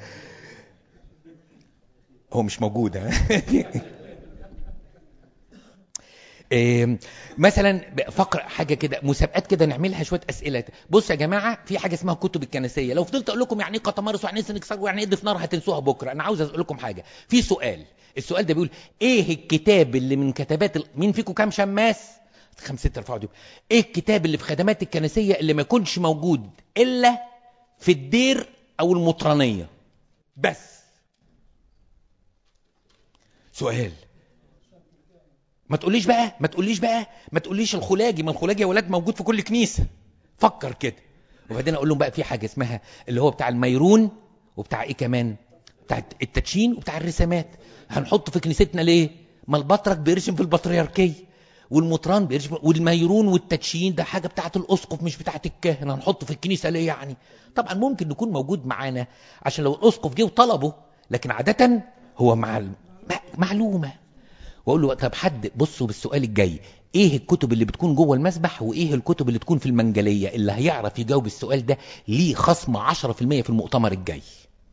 هو مش موجود. إيه مثلا فقر حاجه كده، مسابقات كده نعملها شويه اسئله. بص يا جماعه، في حاجه اسمها الكتب الكنسيه. لو فضلت اقول لكم يعني ايه قطمارس ويعني ايه سنكسار ويعني ايه ضيف نار هتنسوها بكره. انا عاوز اقول لكم حاجه، في سؤال، السؤال ده بيقول ايه الكتاب اللي من كتابات ال... مين فيكم كام شماس؟ خمسه ارفعوا دي. ايه الكتاب اللي في خدمات الكنسيه اللي ما يكونش موجود الا في الدير او المطرانيه بس؟ سؤال. ما تقوليش بقى ما تقوليش بقى ما تقوليش الخلاجي، ما الخلاجي يا ولاد موجود في كل كنيسه. فكر كده. وبعدين اقول لهم بقى في حاجه اسمها اللي هو بتاع الميرون، وبتاع ايه كمان، بتاع التدشين وبتاع الرسامات. هنحطه في كنيستنا ليه؟ ما البطرك بيرسم في البطريركيه، والمطران بيرسم، والميرون والتدشين ده حاجه بتاعه الاسقف مش بتاعه الكاهن. هنحطه في الكنيسه ليه يعني؟ طبعا ممكن يكون موجود معانا عشان لو الاسقف جه وطلبه، لكن عاده هو مع معلومه. واقول له طب حد بصوا بالسؤال الجاي، ايه الكتب اللي بتكون جوه المسبح وايه الكتب اللي تكون في المنجليه؟ اللي هيعرف يجاوب السؤال ده ليه خصم عشرة في المية في المؤتمر الجاي.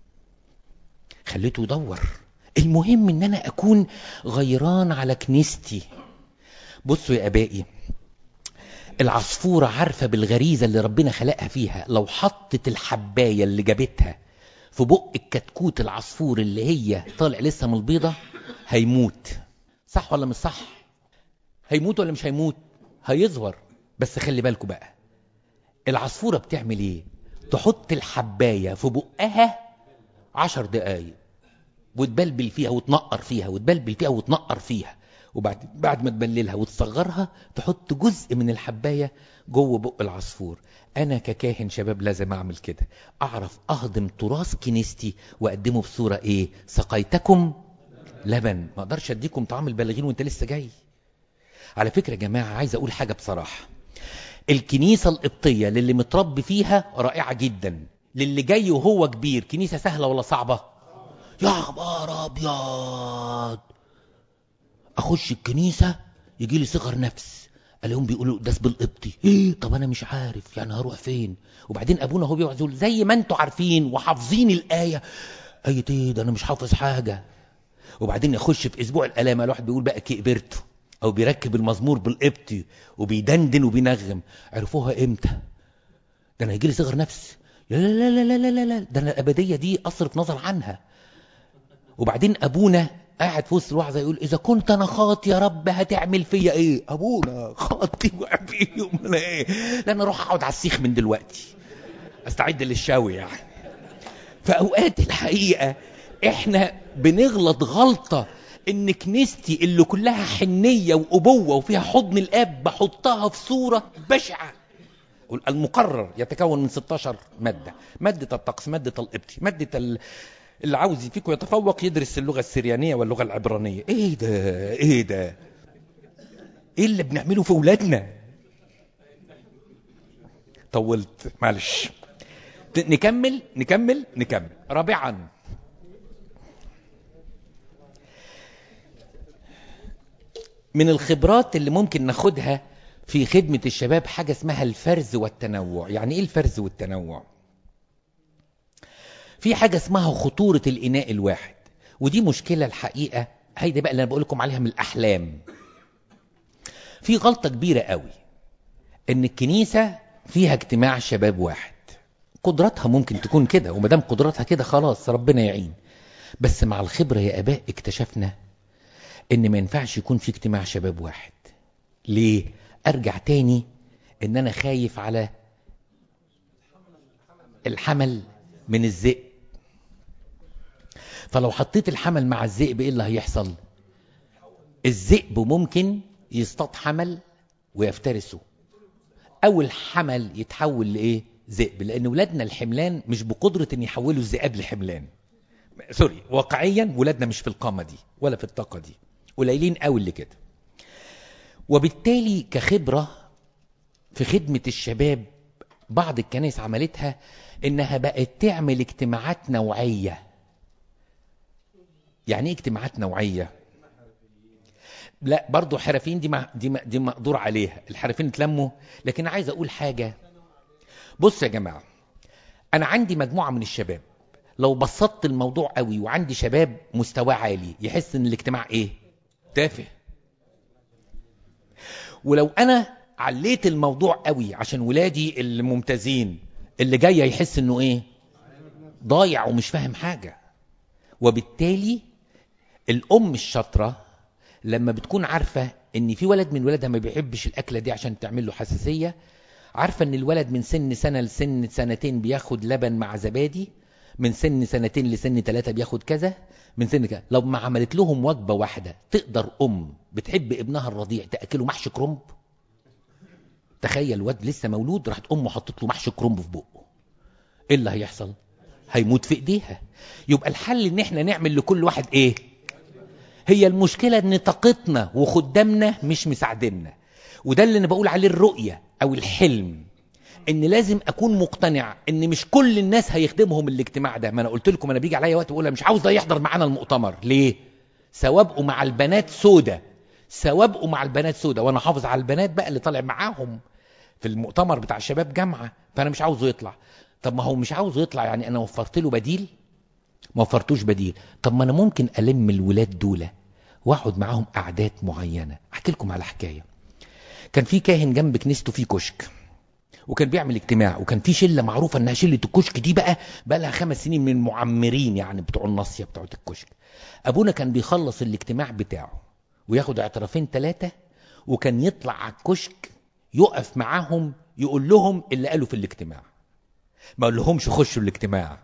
خليته يدور. المهم ان انا اكون غيران على كنيستي. بصوا يا ابائي، العصفورة عارفة بالغريزة اللي ربنا خلقها فيها. لو حطت الحباية اللي جابتها في بق الكتكوت العصفور اللي هي طالع لسه من البيضة، هيموت. صح ولا مش صح؟ هيموت ولا مش هيموت؟ هيظهر. بس خلي بالكم بقى، العصفورة بتعمل ايه؟ تحط الحباية في بقها عشر دقايق وتبلبل فيها وتنقر فيها وتبلبل فيها وتنقر فيها، وبعد بعد ما تبللها وتصغرها تحط جزء من الحباية جوه بق العصفور. انا ككاهن شباب لازم اعمل كده، اعرف اهضم تراث كنيستي واقدمه بصورة ايه؟ سقيتكم لبن. ما اقدرش اديكم طعام البالغين وانت لسه جاي. على فكرة يا جماعة، عايز اقول حاجة بصراحة، الكنيسة القبطية للي متربي فيها رائعة جدا، للي جاي وهو كبير كنيسة سهلة ولا صعبة؟ يا خبر ابيض، اخش الكنيسة يجي لي صغر نفس، الاقيهم بيقولوا ده بالقبطي. ايه طب انا مش عارف يعني هروح فين؟ وبعدين ابونا هو بيقعد يقول زي ما انتوا عارفين وحافظين الايه، ايه ايه ده انا مش حافظ حاجه. وبعدين يخش في اسبوع الالام الواحد بيقول بقى كبرته، او بيركب المزمور بالقبطي وبيدندن وبينغم. عرفوها امتى؟ ده انا هيجي لي صغر نفس. لا لا لا لا لا لا، ده انا الابديه دي اصرف نظر عنها. وبعدين ابونا قاعد في وسط الوعظه يقول اذا كنت انا خاطي يا رب هتعمل فيا ايه؟ ابونا خاطي وعبيه ولا ايه؟ لا انا اروح اقعد على السيخ من دلوقتي استعد للشاوي يعني. فاوقات الحقيقه احنا بنغلط غلطه، ان كنيستي اللي كلها حنيه وابوه وفيها حضن الاب بحطها في صوره بشعه. المقرر يتكون من ستاشر ماده، ماده الطقس، ماده القبطي، ماده ال... اللي عاوز فيكم يتفوق يدرس اللغه السريانيه واللغه العبرانيه. ايه ده ايه ده ايه اللي بنعمله في اولادنا؟ طولت معلش. نكمل نكمل نكمل. رابعا، من الخبرات اللي ممكن ناخدها في خدمة الشباب حاجة اسمها الفرز والتنوع. يعني ايه الفرز والتنوع؟ في حاجة اسمها خطورة الإناء الواحد، ودي مشكلة الحقيقة. هيدا بقى اللي أنا بقول لكم عليها من الأحلام. في غلطة كبيرة قوي إن الكنيسة فيها اجتماع شباب واحد. قدراتها ممكن تكون كده، ومدام قدراتها كده خلاص ربنا يعين. بس مع الخبرة يا آباء اكتشفنا إن ما ينفعش يكون في اجتماع شباب واحد. ليه؟ أرجع تاني إن أنا خايف على الحمل من الذئب. فلو حطيت الحمل مع الذئب ايه اللي هيحصل؟ الذئب ممكن يصطاد حمل ويفترسه، او الحمل يتحول لايه؟ ذئب. لان ولادنا الحملان مش بقدرة ان يحولوا الذئاب لحملان. سوري، واقعيا ولادنا مش في القامة دي ولا في الطاقة دي، قليلين قوي اللي كده. وبالتالي كخبرة في خدمة الشباب بعض الكنائس عملتها انها بقت تعمل اجتماعات نوعية. يعني ايه اجتماعات نوعية؟ لا برضو حرفيين دي ما دي ما دي مقدور عليها، الحرفيين اتلموا. لكن عايز اقول حاجة. بص يا جماعة، انا عندي مجموعة من الشباب لو بسطت الموضوع قوي، وعندي شباب مستوى عالي يحس ان الاجتماع ايه؟ تافه. ولو انا عليت الموضوع قوي عشان ولادي الممتازين اللي جاي يحس انه ايه ضايع ومش فاهم حاجة. وبالتالي الام الشاطرة لما بتكون عارفة ان في ولد من ولادها ما بيحبش الاكلة دي عشان تعمل له حساسية، عارفة ان الولد من سن سنة لسن سنتين بياخد لبن مع زبادي، من سن سنتين لسن ثلاثة بياخد كذا، من سن كذا، لو ما عملت لهم وجبة واحدة تقدر ام بتحب ابنها الرضيع تأكله محشي كرنب. تخيل الواد لسه مولود راحت امه حطت له محشي كرنب في بقه، ايه اللي هيحصل؟ هيموت في ايديها. يبقى الحل ان احنا نعمل لكل واحد ايه؟ هي المشكلة ان طاقتنا وخدامنا مش مساعديننا، وده اللي انا بقول عليه الرؤية او الحلم، ان لازم اكون مقتنع ان مش كل الناس هيخدمهم الاجتماع ده. ما انا قلت لكم انا بيجي عليا وقت بقول مش عاوز ده يحضر معانا المؤتمر. ليه؟ سوابقه مع البنات سودة، سوابقه مع البنات سودة، وانا حافظ على البنات بقى اللي طالع معاهم في المؤتمر بتاع شباب جامعة، فانا مش عاوزه يطلع. طب ما هو مش عاوزه يطلع يعني انا وفرت له بديل؟ ما وفرتوش بديل. طب ما انا ممكن الم الولاد دول واقعد معاهم قعدات معينة. احكي لكم على حكاية. كان في كاهن جنب كنيسته في كشك، وكان بيعمل اجتماع، وكان في شله معروفه انها شله الكشك دي بقى بقى لها خمس سنين من المعمرين يعني بتوع الناصيه بتوع الكشك. ابونا كان بيخلص الاجتماع بتاعه وياخد اعترافين ثلاثه، وكان يطلع على الكشك يقف معاهم يقول لهم اللي قالوا في الاجتماع. ما قال لهمش خشوا الاجتماع،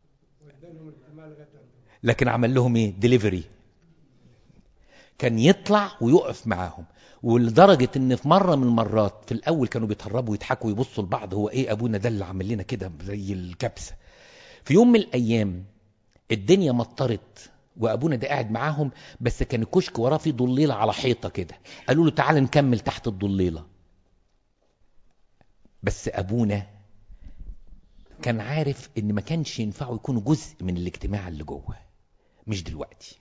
لكن عمل لهم ايه؟ ديليفري. كان يطلع ويقف معاهم، ولدرجة ان في مرة من المرات في الاول كانوا بيتهربوا ويضحكوا ويبصوا لبعض، هو ايه ابونا ده اللي عمل لنا كده زي الكبسة. في يوم من الايام الدنيا مطرت وابونا ده قاعد معاهم، بس كان الكشك وراه في ضليلة على حيطة كده، قالوا له تعال نكمل تحت الضليلة. بس ابونا كان عارف ان ما كانش ينفعوا يكونوا جزء من الاجتماع اللي جوه، مش دلوقتي.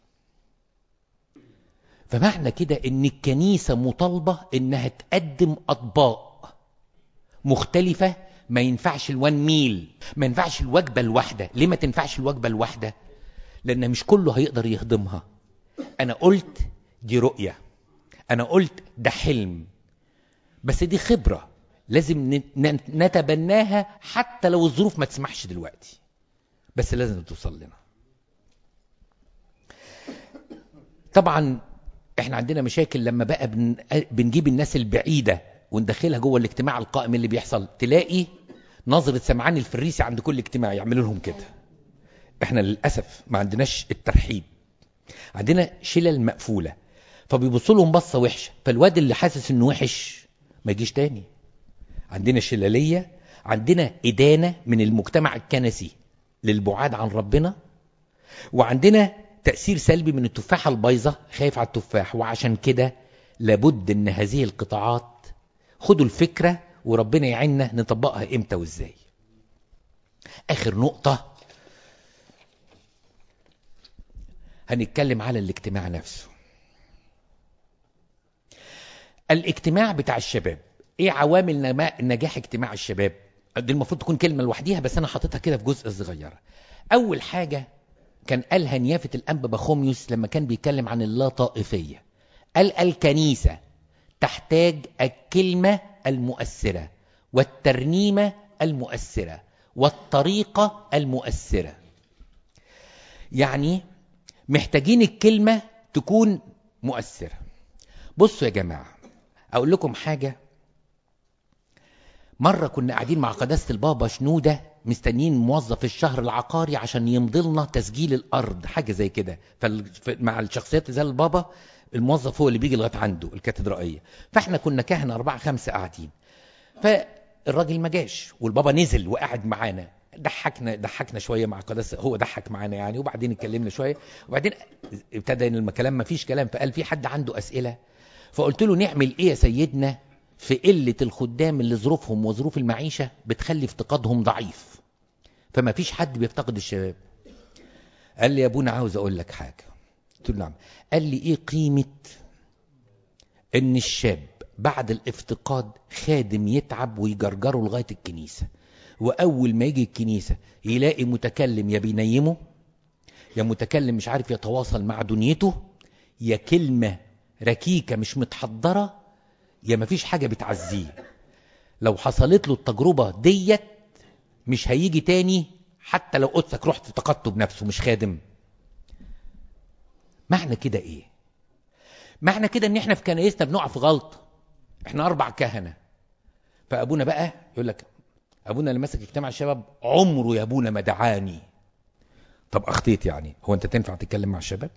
فمعنى كده ان الكنيسة مطالبة انها تقدم اطباق مختلفة. ما ينفعش الوان ميل، ما ينفعش الوجبة الواحدة. ليه ما تنفعش الوجبة الواحدة؟ لان مش كله هيقدر يهضمها. انا قلت دي رؤية، انا قلت ده حلم، بس دي خبرة لازم نتبناها حتى لو الظروف ما تسمحش دلوقتي، بس لازم توصل لنا. طبعا احنا عندنا مشاكل لما بقى بن... بنجيب الناس البعيدة وندخلها جوه الاجتماع القائم. اللي بيحصل تلاقي نظرة سمعان الفريسي عند كل اجتماع يعملوا لهم كده. احنا للأسف ما عندناش الترحيب، عندنا شلل مقفولة، فبيبصوا لهم بصة وحشة، فالواد اللي حاسس انه وحش ما يجيش تاني. عندنا شلالية، عندنا إدانة من المجتمع الكنسي للبعاد عن ربنا، وعندنا تأثير سلبي من التفاحة البيضة، خايف على التفاح. وعشان كده لابد ان هذه القطاعات خدوا الفكرة وربنا يعيننا نطبقها امتى وازاي. اخر نقطة هنتكلم على الاجتماع نفسه. الاجتماع بتاع الشباب، ايه عوامل نجاح اجتماع الشباب؟ دي المفروض تكون كلمة لوحديها بس انا حاططها كده في جزء صغيرة. اول حاجة كان قالها نيافة الأنبا بخوميوس لما كان بيتكلم عن اللا طائفية، قال الكنيسة تحتاج الكلمة المؤثرة والترنيمة المؤثرة والطريقة المؤثرة. يعني محتاجين الكلمة تكون مؤثرة. بصوا يا جماعة أقول لكم حاجة. مرة كنا قاعدين مع قداسة البابا شنودة مستنيين موظف الشهر العقاري عشان يمضي لنا تسجيل الأرض حاجة زي كده. فمع الشخصيات زي البابا الموظف هو اللي بيجي لغاية عنده الكاتدرائية، فاحنا كنا كهنة أربعة خمسة قاعدين، فالراجل ما جاش والبابا نزل وقعد معانا. ضحكنا ضحكنا شوية مع قداسة، هو ضحك معانا يعني، وبعدين اتكلمنا شوية، وبعدين ابتدى ان الكلام ما فيش كلام، فقال في حد عنده أسئلة؟ فقلت له نعمل ايه يا سيدنا في قلة الخدام اللي ظروفهم وظروف المعيشة بتخلي افتقادهم ضعيف، فما فيش حد بيفتقد الشباب. قال لي يا ابونا عاوز اقول لك حاجة. قلت له نعم. قال لي ايه قيمة ان الشاب بعد الافتقاد خادم يتعب ويجرجره لغاية الكنيسة، واول ما يجي الكنيسة يلاقي متكلم يا بينيمه يا متكلم مش عارف يتواصل مع دنيته، يا كلمة ركيكة مش متحضرة يا مفيش حاجة بتعزيه. لو حصلت له التجربة ديت مش هيجي تاني، حتى لو قدسك رحت تقدته بنفسه مش خادم. معنى كده ايه؟ معنى كده ان احنا في كنايسنا بنقع في غلط. احنا اربع كهنة، فابونا بقى يقول لك ابونا اللي ماسك اجتماع الشباب عمره يا ابونا ما دعاني. طب اخطيت يعني، هو انت تنفع تتكلم مع الشباب؟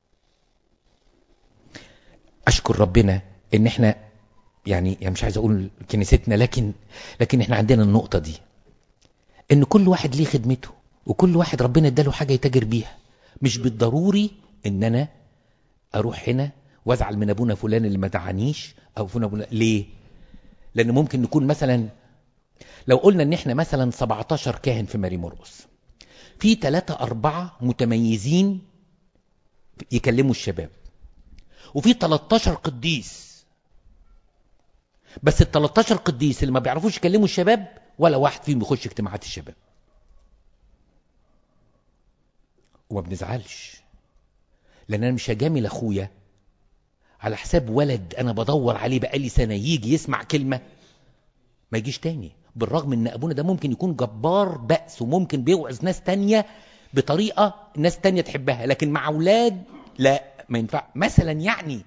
اشكر ربنا ان احنا يعني, يعني مش عايز اقول كنيستنا، لكن لكن احنا عندنا النقطة دي، ان كل واحد ليه خدمته، وكل واحد ربنا اداله حاجة يتاجر بيها. مش بالضروري ان انا اروح هنا وازعل من ابونا فلان اللي ما دعانيش او فلان ابونا. ليه؟ لان ممكن نكون مثلا لو قلنا ان احنا مثلا سبعتاشر كاهن في ماري مرقس، في ثلاثة أربعة متميزين يكلموا الشباب، وفي تلتاشر قديس. بس ال تلتاشر قديس اللي ما بيعرفوش يكلموا الشباب ولا واحد فيهم يخش اجتماعات الشباب. وما بنزعلش، لان انا مش هجامل اخويا على حساب ولد انا بدور عليه بقالي سنة يجي يسمع كلمة ما يجيش تاني. بالرغم ان ابونا ده ممكن يكون جبار بأس، وممكن بيوعظ ناس تانية بطريقة ناس تانية تحبها، لكن مع اولاد لا ما ينفع مثلا. يعني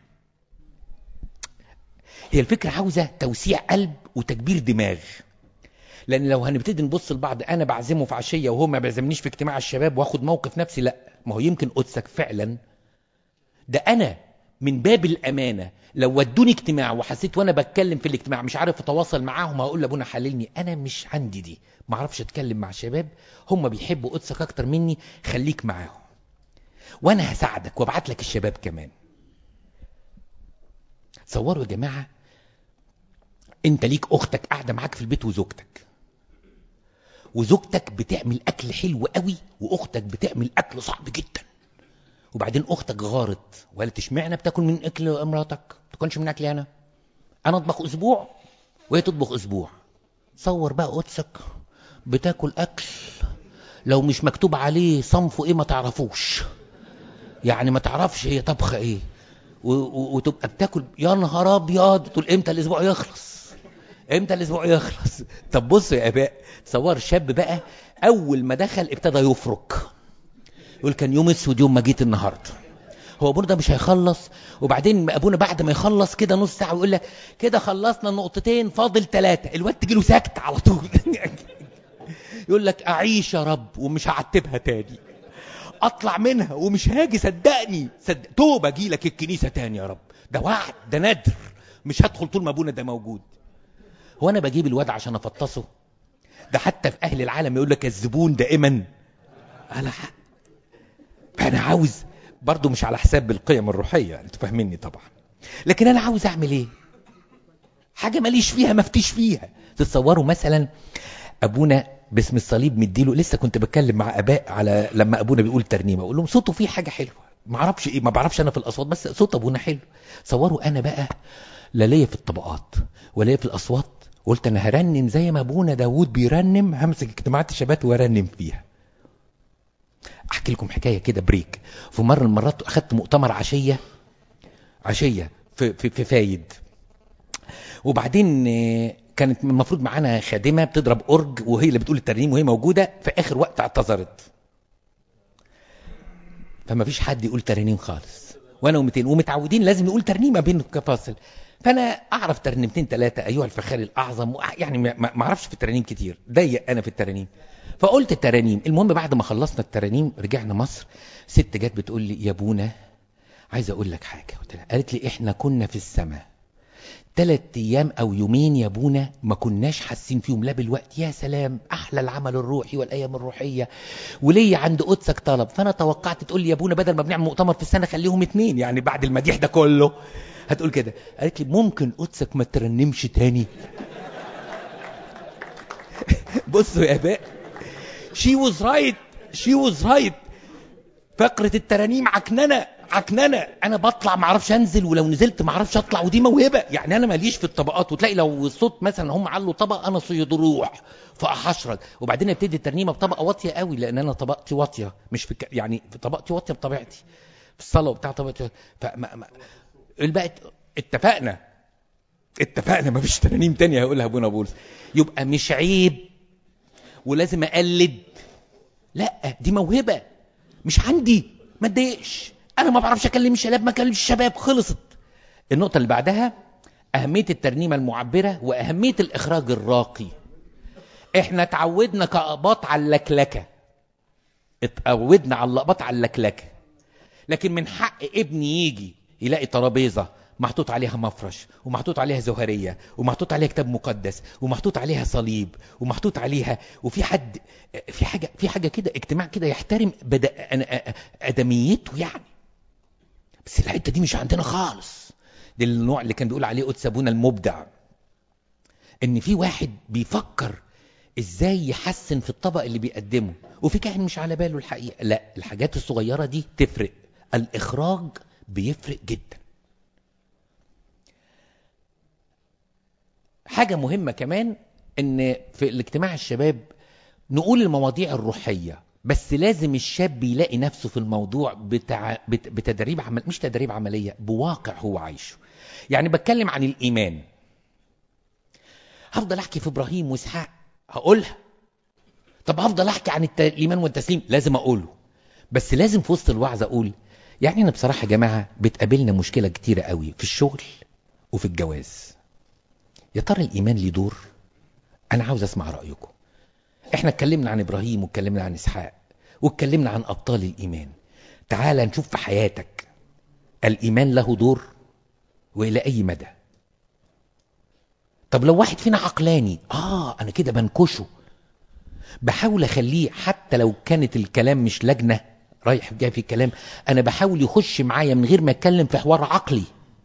هي الفكرة عاوزة توسيع قلب وتكبير دماغ. لان لو هنبتدي نبص لبعض انا بعزمه في عشية وهو ما بيعزمنيش في اجتماع الشباب واخد موقف نفسي، لا، ما هو يمكن قدسك فعلا ده انا من باب الامانة لو ودوني اجتماع وحسيت وانا بتكلم في الاجتماع مش عارف اتواصل معاهم، هقول لابونا حللني، انا مش عندي دي، ما اعرفش اتكلم مع الشباب، هم بيحبوا قدسك اكتر مني، خليك معاهم وانا هساعدك وابعت لك الشباب كمان. تصوروا يا جماعة، انت ليك اختك قاعدة معاك في البيت وزوجتك، وزوجتك بتعمل اكل حلو قوي واختك بتعمل اكل صعب جدا، وبعدين اختك غارت وقالت اشمعنى بتاكل من اكل مراتك ما تاكلش من اكلي انا؟ انا اطبخ اسبوع وهي تطبخ اسبوع. تصور بقى قدسك بتاكل اكل لو مش مكتوب عليه صنفه ايه ما تعرفوش، يعني ما تعرفش هي طبخه ايه، وتبقى بتاكل يا نهار ابيض، تقول امتى الاسبوع يخلص، امتى الاسبوع يخلص. طب بصوا يا اباء، تصور شاب بقى اول ما دخل ابتدى يفرك، يقول كان يوم اسود يوم ما جيت النهارده. هو ابونا ده مش هيخلص، وبعدين ابونا بعد ما يخلص كده نص ساعه ويقول لك كده خلصنا النقطتين فاضل ثلاثه، الواد تجي له سكت على طول. يقول لك اعيش يا رب ومش هعتبها تاني، اطلع منها ومش هاجي، صدقني صدق توبه اجي لك الكنيسه تاني يا رب، ده وعد ده ندر، مش هدخل طول ما ابونا ده موجود. هو انا بجيب الواد عشان افطسه؟ ده حتى في اهل العالم يقول لك الزبون دائما على حق. فانا عاوز برضو مش على حساب القيم الروحيه، انتوا فاهميني طبعا، لكن انا عاوز اعمل ايه؟ حاجه ماليش فيها ما افتيش فيها. تتصوروا مثلا ابونا باسم الصليب مديله، لسه كنت بتكلم مع اباء على لما ابونا بيقول ترنيمه اقول لهم صوته فيه حاجه حلوه، ما اعرفش ايه، ما بعرفش انا في الاصوات، بس صوت ابونا حلو. تصوروا انا بقى لا ليا في الطبقات ولا ليا في الاصوات، قلت انا هرنم زي ما ابونا داوود بيرنم، همسك اجتماعات الشباب وارنم فيها. احكي لكم حكايه كده بريك. في مره من المرات اخدت مؤتمر عشيه عشيه في في, في فايد، وبعدين كانت المفروض معانا خادمه بتضرب اورج وهي اللي بتقول الترنيم وهي موجوده، في اخر وقت اعتذرت، فما فيش حد يقول ترنيم خالص، وانا ومتين ومتعودين لازم نقول ترنيمه بين كفاصل، فانا اعرف ترنيمتين ثلاثه، ايها الفخار الاعظم، يعني ما اعرفش في الترانيم كتير، ضيق انا في الترانيم، فقلت الترانيم. المهم بعد ما خلصنا الترانيم رجعنا مصر، ست جت بتقول لي يا ابونا عايز اقول لك حاجه. قلت لها، قالت لي احنا كنا في السماء ثلاث ايام او يومين يا ابونا ما كناش حاسين فيهم لا بالوقت، يا سلام احلى العمل الروحي والايام الروحيه، وليه عند قدسك طلب. فانا توقعت تقول لي يا ابونا بدل ما بنعمل مؤتمر في السنه خليهم اتنين، يعني بعد المديح ده كله هتقول كده. قالت لي ممكن قدسك ما ترنمش تاني؟ بصوا يا اباء، she was right she was right. فقرة الترانيم عكننة عكننة، انا بطلع ما اعرفش انزل، ولو نزلت ما اعرفش اطلع، ودي موهبة، يعني انا ماليش في الطبقات، وتلاقي لو الصوت مثلا هم علوا طبقة انا صيد روح فاحشرج، وبعدين ابتدي الترنيمة بطبقة واطية قوي لان انا طبقتي واطية، مش في ك... يعني في طبقتي واطية بطبيعتي في الصلاة وبتاع طبقتي، فما ما... البقت اتفقنا اتفقنا مفيش ترانيم تانية هيقولها ابونا بولس. يبقى مش عيب ولازم اقلد، لا دي موهبة مش عندي، ما اتضايقش، انا ما بعرفش اكلم الشباب ما اكلمش الشباب، خلصت. النقطة اللي بعدها اهمية الترنيمة المعبرة واهمية الاخراج الراقي. احنا اتعودنا كأقباط على اللكلكة، اتعودنا على اللقباط على اللكلكة، لكن من حق ابني يجي يلاقي ترابيزة محطوط عليها مفرش ومحطوط عليها زهرية ومحطوط عليها كتاب مقدس ومحطوط عليها صليب ومحطوط عليها، وفي حد في حاجة في حاجة كده اجتماع كده يحترم بدا ادميته يعني. بس الحتة دي مش عندنا خالص. ده النوع اللي كان بيقول عليه قدس ابونا المبدع، ان في واحد بيفكر ازاي يحسن في الطبق اللي بيقدمه، وفي كاهن مش على باله الحقيقة. لا، الحاجات الصغيرة دي تفرق، الاخراج بيفرق جدا. حاجة مهمة كمان ان في الاجتماع الشباب نقول المواضيع الروحية، بس لازم الشاب يلاقي نفسه في الموضوع بتع... بت... بتدريب عمل، مش تدريب عملية، بواقع هو عايشه. يعني بتكلم عن الإيمان، هفضل احكي في ابراهيم واسحاق هقولها، طب هفضل احكي عن الت... الايمان والتسليم لازم اقوله، بس لازم في وسط الوعظ اقول يعني انا بصراحة يا جماعة بتقابلنا مشكلة كتيرة قوي في الشغل وفي الجواز، يا ترى الايمان ليه دور؟ انا عاوز اسمع رأيكم. احنا اتكلمنا عن ابراهيم واتكلمنا عن اسحاق واتكلمنا عن ابطال الايمان، تعال نشوف في حياتك الايمان له دور والى اي مدى. طب لو واحد فينا عقلاني، اه انا كده بنكشه، بحاول اخليه حتى لو كانت الكلام مش لجنة رايح جاي في الكلام، انا بحاول يخش معايا من غير ما اتكلم في حوار عقلي،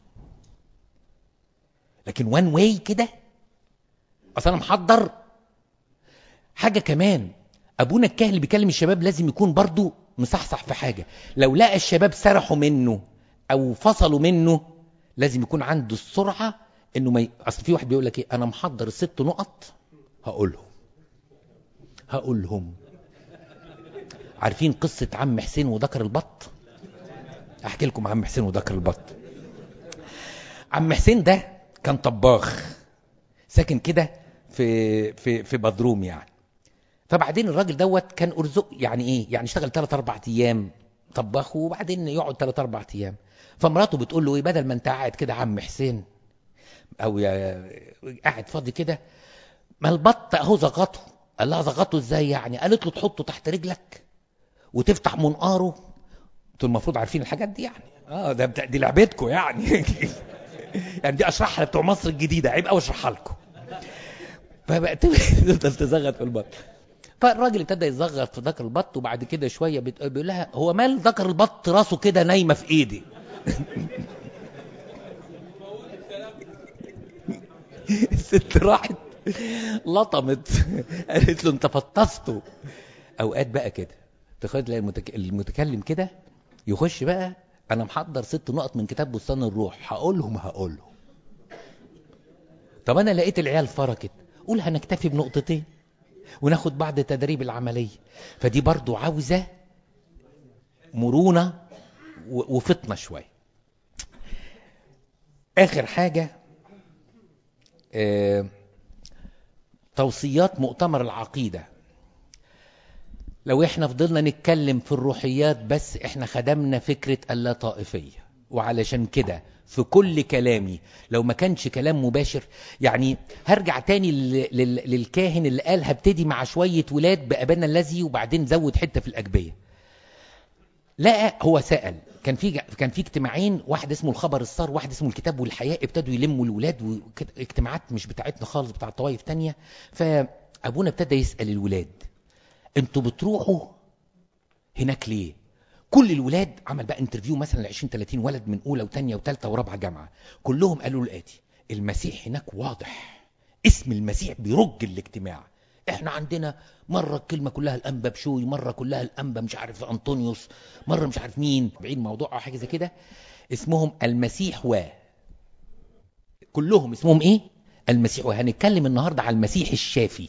لكن وان واي كده اصلا محضر حاجة. كمان ابونا الكاهن اللي بيكلم الشباب لازم يكون برضو مصحصح في حاجة، لو لقى الشباب سرحوا منه او فصلوا منه لازم يكون عنده السرعة انه ما ي... اصل في واحد بيقول لك ايه، انا محضر الست نقط هقولهم هقولهم عارفين قصة عم حسين وذكر البط؟ احكي لكم عم حسين وذكر البط. عم حسين ده كان طباخ ساكن كده في في في بدروم يعني، فبعدين الراجل دوت كان ارزق يعني ايه، يعني اشتغل ثلاثة أربعة ايام طباخ وبعدين يقعد ثلاثة أربعة ايام، فمراته بتقول له ايه، بدل ما انت قاعد كده عم حسين او يا قاعد فاضي كده، ما البط اهو زغطه. قال لها زغطه ازاي يعني؟ قالت له تحطه تحت رجلك وتفتح منقاره. انتوا المفروض عارفين الحاجات دي يعني، اه ده دي لعبتكم يعني يعني دي اشرحها بتوع مصر الجديده، عيب قوي اشرحها لكم. فبقت تفضل تزغط في البط، فالراجل ابتدى يزغط في ذكر البط، وبعد كده شويه بيقول لها هو مال ذكر البط راسه كده نايمه في ايدي الست راحت لطمت قالت له انت فطسته. اوقات بقى كده تخيل المتك... المتكلم كده يخش بقى انا محضر ست نقط من كتاب بستان الروح هقولهم هقولهم. طب انا لقيت العيال فركت، قول هنكتفي بنقطتين وناخد بعد تدريب العملية. فدي برضو عاوزة مرونة وفطنة شوية. اخر حاجة اه توصيات مؤتمر العقيدة. لو احنا فضلنا نتكلم في الروحيات بس احنا خدمنا فكرة اللا طائفية، وعلشان كده في كل كلامي لو ما كانش كلام مباشر يعني هرجع تاني للكاهن اللي قال هبتدي مع شوية ولاد بأبانا الذي وبعدين زود حتة في الأجبية. لا هو سأل، كان في كان في اجتماعين، واحد اسمه الخبر الصار واحد اسمه الكتاب والحياة، ابتدوا يلموا الولاد، واجتماعات مش بتاعتنا خالص بتاعت طوائف تانية. فأبونا ابتدى يسأل الولاد انتوا بتروحوا هناك ليه؟ كل الولاد عمل بقى انترفيو مثلا عشرين ثلاثين ولد من اولى وثانيه وثالثه ورابعه جامعه، كلهم قالوا الاتي: المسيح هناك واضح، اسم المسيح بيرج الاجتماع. احنا عندنا مره الكلمه كلها الانبا بشوي، مره كلها الانبا مش عارف انطونيوس، مره مش عارف مين، بعيد موضوع او حاجه زي كده، اسمهم المسيح و كلهم اسمهم ايه؟ المسيح. وهنتكلم النهارده على المسيح الشافي.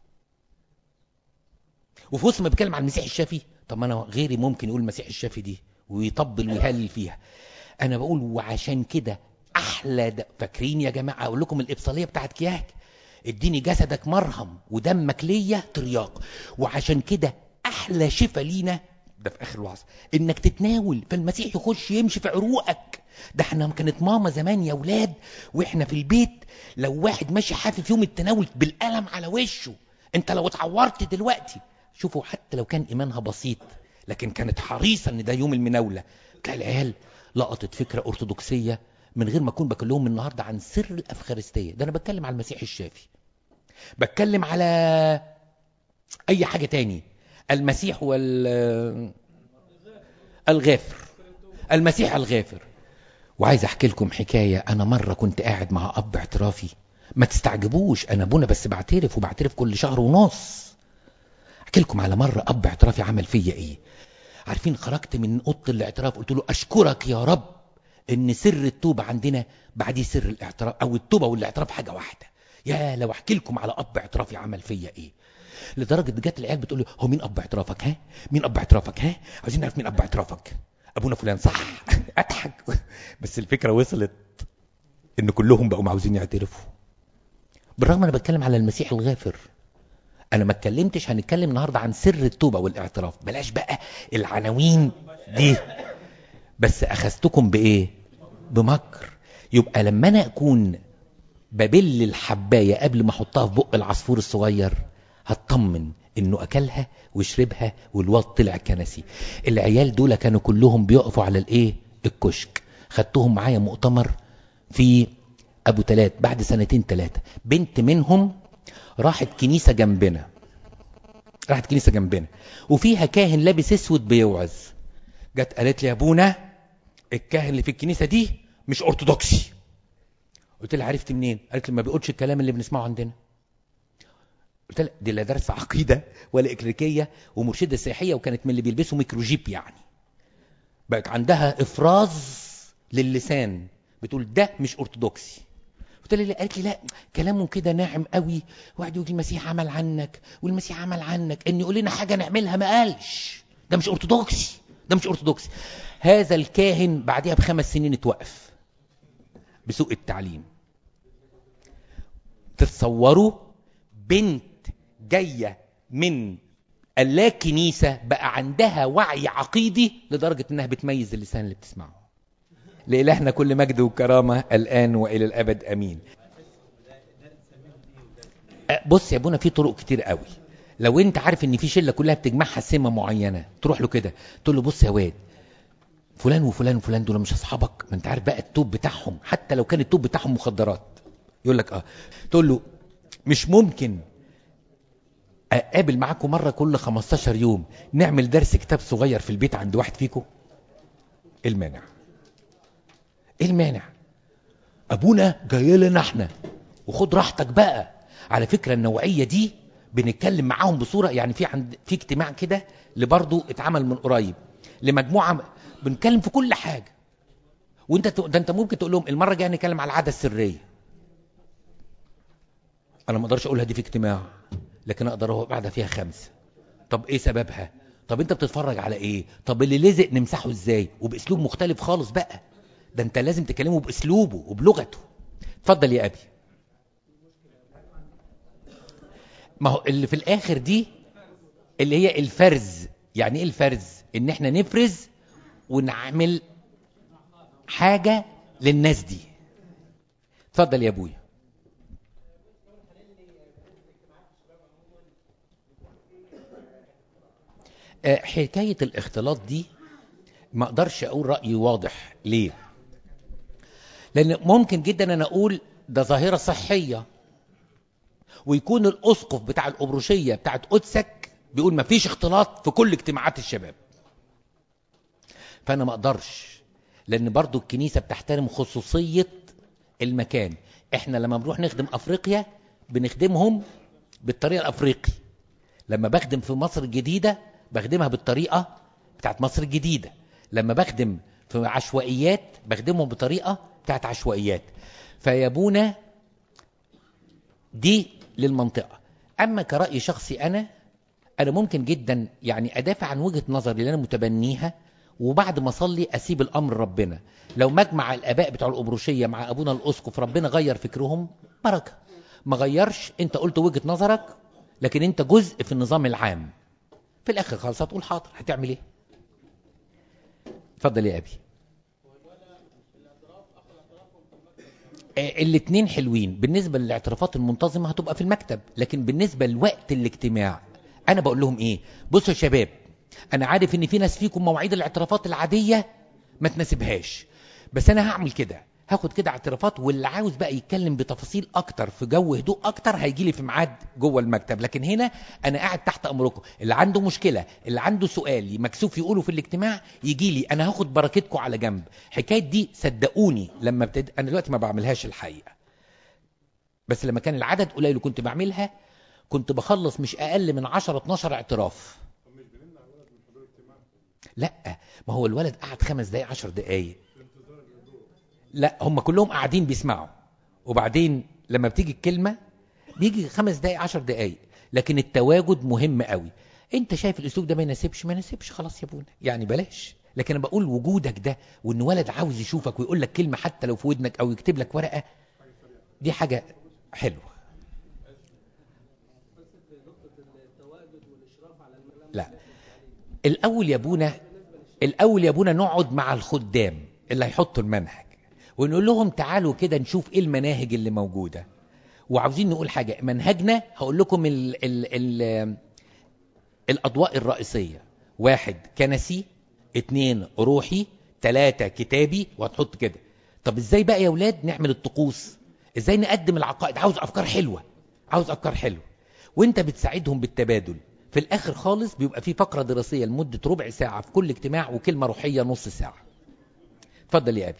وفي وسط ما بيتكلم عن المسيح الشافي، طب ما انا غيري ممكن يقول المسيح الشافي دي ويطبل ويهلل فيها، انا بقول وعشان كده احلى احلى د... فاكرين يا جماعه اقول لكم الابصاليه بتاعت كياك، اديني جسدك مرهم ودمك ليا ترياق. وعشان كده احلى شفا لينا ده في اخر الوعظ انك تتناول، فالمسيح يخش يمشي في عروقك. ده احنا كانت ماما زمان يا ولاد واحنا في البيت لو واحد ماشي حافف يوم التناول بالقلم على وشه، انت لو اتعورت دلوقتي، شوفوا حتى لو كان ايمانها بسيط لكن كانت حريصه ان ده يوم المناوله. تلاقي العيال لقطت فكره ارثوذكسيه من غير ما اكون بكلمهم النهارده عن سر الافخارستيه. ده انا بتكلم على المسيح الشافي، بتكلم على اي حاجه تاني. المسيح وال الغافر، المسيح الغافر. وعايز احكي لكم حكايه. انا مره كنت قاعد مع اب اعترافي، ما تستعجبوش انا ابونا بس بعترف وبعترف كل شهر ونص. احكي لكم على مره اب اعترافي عمل فيا ايه. عارفين خرجت من اوضه الاعتراف قلت له اشكرك يا رب ان سر التوبه عندنا بعديه سر الاعتراف، او التوبه والاعتراف حاجه واحده. يا لو احكي لكم على اب اعترافي عمل فيا ايه، لدرجه جت العيال بتقول له هو مين اب اعترافك؟ ها مين اب اعترافك؟ ها عايزين نعرف مين اب اعترافك. ابونا فلان. صح. اضحك بس الفكره وصلت ان كلهم بقوا عاوزين يعترفوا، بالرغم انا بتكلم على المسيح الغافر. انا ما اتكلمتش، هنتكلم النهارده عن سر التوبه والاعتراف. بلاش بقى العناوين دي، بس اخذتكم بايه؟ بمكر. يبقى لما انا اكون ببل الحبايه قبل ما احطها في بق العصفور الصغير هتطمن انه اكلها وشربها والواد طلع كنسي. العيال دول كانوا كلهم بيقفوا على الايه؟ الكشك. خدتهم معايا مؤتمر في ابو تلات بعد سنتين ثلاثه. بنت منهم راحت كنيسه جنبنا، راحت كنيسه جنبنا وفيها كاهن لابس اسود بيوعظ. جت قالت لي يا ابونا الكاهن اللي في الكنيسه دي مش ارثوذكسي. قلت لها عرفت منين؟ قالت لي ما بيقولش الكلام اللي بنسمعه عندنا. قلت لها دي لا درس عقيده ولا اكليريكيه ومرشده سياحيه، وكانت من اللي بيلبسوا ميكروجيب يعني. بقت عندها افراز للسان بتقول ده مش ارثوذكسي. قلت لها قالت لي لا كلامه كده ناعم قوي، واحد يقول المسيح عمل عنك والمسيح عمل عنك، ان يقول لنا حاجه نعملها ما قالش. ده مش ارثوذكسي، ده مش ارثوذكسي. هذا الكاهن بعدها بخمس سنين اتوقف بسوء التعليم. تتصوروا بنت جايه من اللا كنيسه بقى عندها وعي عقيدي لدرجه انها بتميز اللسان اللي بتسمعه. لإلهنا كل مجد وكرامه الان والى الابد امين. بص يا ابونا في طرق كتير قوي. لو انت عارف ان في شله كلها بتجمعها سمه معينه تروح له كده تقول له بص يا واد فلان وفلان وفلان دول مش اصحابك؟ ما انت عارف بقى التوب بتاعهم، حتى لو كان التوب بتاعهم مخدرات. يقول لك اه. تقول له مش ممكن اقابل معاكم مره كل خمستاشر يوم نعمل درس كتاب صغير في البيت عند واحد فيكم؟ ايه المانع؟ ايه المانع؟ ابونا جاي لنا احنا وخد راحتك بقى. على فكره النوعيه دي بنتكلم معاهم بصوره يعني في عند في اجتماع كده اللي برضه اتعمل من قريب لمجموعه بنتكلم في كل حاجه. وانت ده انت ممكن تقول لهم المره الجايه نتكلم على العاده السريه. انا ما اقدرش اقولها دي في اجتماع، لكن اقدر بعدها فيها خمسه. طب ايه سببها؟ طب انت بتتفرج على ايه؟ طب اللي لزق نمسحه ازاي؟ وباسلوب مختلف خالص بقى. ده انت لازم تكلمه باسلوبه وبلغته. اتفضل يا ابي. ما هو اللي في الاخر دي اللي هي الفرز. يعني ايه الفرز؟ ان احنا نفرز ونعمل حاجة للناس دي. اتفضل يا ابويا. حكاية الاختلاط دي ما اقدرش اقول رأيي واضح. ليه؟ لان ممكن جدا انا اقول ده ظاهرة صحية ويكون الاسقف بتاع الابروشية بتاعت قدسك بيقول ما فيش اختلاط في كل اجتماعات الشباب. فانا ما اقدرش، لان برضو الكنيسة بتحترم خصوصية المكان. احنا لما بنروح نخدم افريقيا بنخدمهم بالطريقة الافريقي. لما بخدم في مصر الجديدة بخدمها بالطريقة بتاعت مصر الجديدة. لما بخدم في عشوائيات بخدمهم بطريقة بتاعت عشوائيات. فيابونا دي للمنطقة. اما كرأي شخصي انا انا ممكن جدا يعني ادافع عن وجهة نظري اللي انا متبنيها وبعد ما اصلي اسيب الامر ربنا. لو مجمع الاباء بتوع الابروشيه مع ابونا الاسقف ربنا غير فكرهم بركه، ما غيرش انت قلت وجهه نظرك، لكن انت جزء في النظام العام. في الاخر خالص هتقول حاضر، هتعمل ايه؟ اتفضل يا ابي. الاثنين حلوين. بالنسبه للاعترافات المنتظمه هتبقى في المكتب، لكن بالنسبه لوقت الاجتماع انا بقول لهم ايه؟ بصوا يا شباب، انا عارف ان في ناس فيكم مواعيد الاعترافات العاديه ما تناسبهاش، بس انا هعمل كده، هاخد كده اعترافات، واللي عاوز بقى يتكلم بتفاصيل اكتر في جو هدوء اكتر هيجي لي في ميعاد جوه المكتب. لكن هنا انا قاعد تحت امركم، اللي عنده مشكله، اللي عنده سؤال مكسوف يقوله في الاجتماع يجي لي، انا هاخد بركتكم على جنب. حكايه دي صدقوني لما ابتدي انا دلوقتي ما بعملهاش الحقيقه، بس لما كان العدد قليل وكنت بعملها كنت بخلص مش اقل من عشرة اتناشر اعتراف. لا، ما هو الولد قعد خمس دقايق عشر دقايق، لا هم كلهم قاعدين بيسمعوا، وبعدين لما بتيجي الكلمة بيجي خمس دقايق عشر دقايق، لكن التواجد مهم قوي. انت شايف الاسلوب ده ما يناسبش، ما يناسبش خلاص يا ابونا، يعني بلاش. لكن انا بقول وجودك ده، وان ولد عاوز يشوفك ويقول لك كلمة حتى لو في ودنك او يكتب لك ورقة، دي حاجة حلوة. لا، الاول يا ابونا الاول يا ابونا نقعد مع الخدام اللي هيحطوا المنهج ونقول لهم تعالوا كده نشوف ايه المناهج اللي موجودة، وعاوزين نقول حاجة. منهجنا هقول لكم ال ال ال الأضواء الرئيسية: واحد كنسي، اتنين روحي، تلاتة كتابي، وهتحط كده. طب ازاي بقى يا ولاد نعمل الطقوس؟ ازاي نقدم العقائد؟ عاوز افكار حلوة، عاوز افكار حلوة، وانت بتساعدهم بالتبادل. في الاخر خالص بيبقى في فقرة دراسية لمدة ربع ساعة في كل اجتماع، وكلمة روحية نص ساعة. اتفضل يا ابي.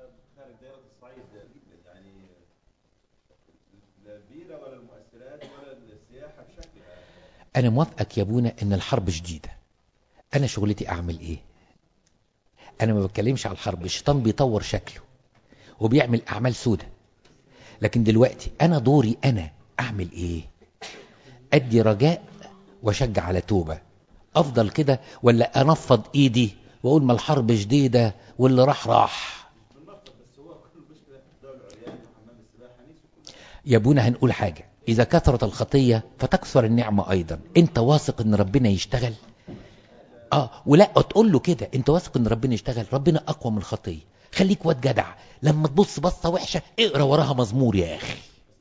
انا موافقك يا ابونا ان الحرب شديدة. انا شغلتي اعمل ايه؟ انا ما بتكلمش على الحرب، الشيطان بيطور شكله وبيعمل اعمال سودة، لكن دلوقتي انا دوري انا اعمل ايه؟ ادي رجاء واشجع على توبة. افضل كده ولا انفض ايدي واقول ما الحرب شديدة واللي راح راح؟ يا ابونا هنقول حاجة: اذا كثرت الخطية فتكثر النعمة ايضا. انت واثق ان ربنا يشتغل؟ اه، ولا تقول له كده انت واثق ان ربنا يشتغل؟ ربنا اقوى من الخطيه. خليك واد جدع، لما تبص بصه وحشه اقرا وراها مزمور يا اخي.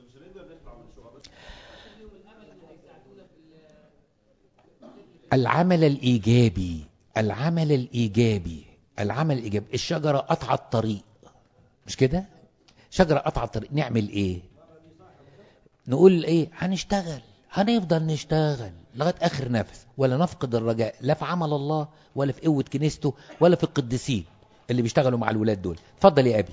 العمل الايجابي، العمل الايجابي، العمل الايجابي. الشجره قطعت الطريق، مش كده؟ شجره قطعت الطريق، نعمل ايه؟ نقول ايه؟ هنشتغل، هنفضل نشتغل لغايه اخر نفس، ولا نفقد الرجاء لا في عمل الله ولا في قوه كنيسته ولا في القديسين اللي بيشتغلوا مع الولاد دول. اتفضل يا ابي.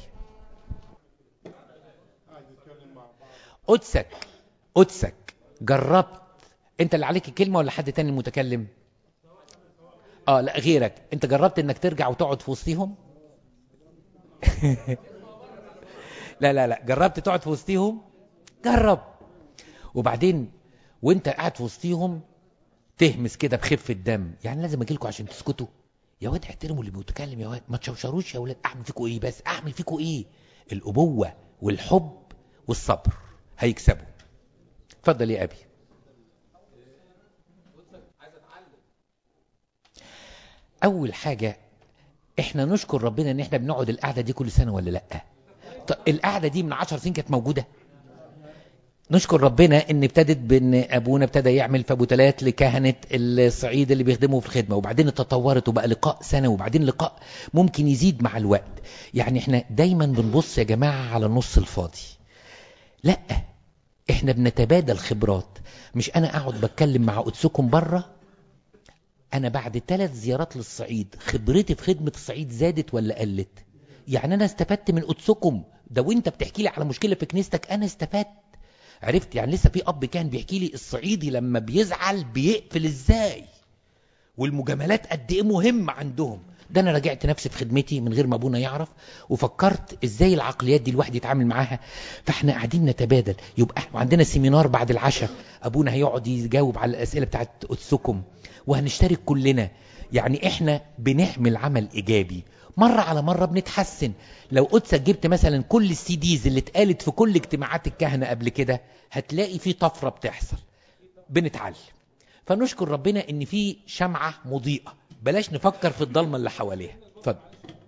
قدسك قدسك جربت انت اللي عليك الكلمه ولا حد تاني المتكلم؟ اه لا، غيرك. انت جربت انك ترجع وتقعد في وسطيهم؟ لا لا لا، جربت تقعد في وسطيهم؟ جرب. وبعدين وانت قاعد في وسطيهم تهمس كده بخفة دم، يعني لازم اجي لكم عشان تسكتوا؟ يا واد احترموا اللي بيتكلم، يا واد ما تشوشروش يا ولاد. اعمل فيكم ايه بس؟ اعمل فيكم ايه؟ الابوة والحب والصبر هيكسبوا. اتفضل يا ابي. اول حاجة احنا نشكر ربنا ان احنا بنقعد القعدة دي كل سنة ولا لا؟ طب القعدة دي من عشر سنين كانت موجودة. نشكر ربنا ان ابتدت بان ابونا ابتدى يعمل فابوتلات لكهنة الصعيد اللي بيخدموا في الخدمة، وبعدين تطورت وبقى لقاء سنة، وبعدين لقاء ممكن يزيد مع الوقت. يعني احنا دايما بنبص يا جماعة على النص الفاضي، لا، احنا بنتبادل خبرات. مش انا اقعد بتكلم مع قدسكم بره، انا بعد ثلاث زيارات للصعيد خبرتي في خدمة الصعيد زادت ولا قلت؟ يعني انا استفدت من قدسكم ده، وانت بتحكي لي على مشكلة في كنيستك انا استفدت، عرفت. يعني لسه في اب كان بيحكي لي الصعيدي لما بيزعل بيقفل ازاي، والمجاملات قد ايه مهم عندهم. ده انا راجعت نفسي في خدمتي من غير ما ابونا يعرف، وفكرت ازاي العقليات دي الواحد يتعامل معاها. فاحنا قاعدين نتبادل. يبقى عندنا سيمينار بعد العشاء، ابونا هيقعد يجاوب على الاسئله بتاعت قدسكم، وهنشترك كلنا. يعني احنا بنعمل عمل ايجابي، مرة على مرة بنتحسن. لو قدسك جبت مثلا كل السي ديز اللي اتقالت في كل اجتماعات الكهنة قبل كده، هتلاقي في طفرة بتحصل، بنتعلم. فنشكر ربنا ان في شمعة مضيئة، بلاش نفكر في الضلمة اللي حواليها. اتفضل.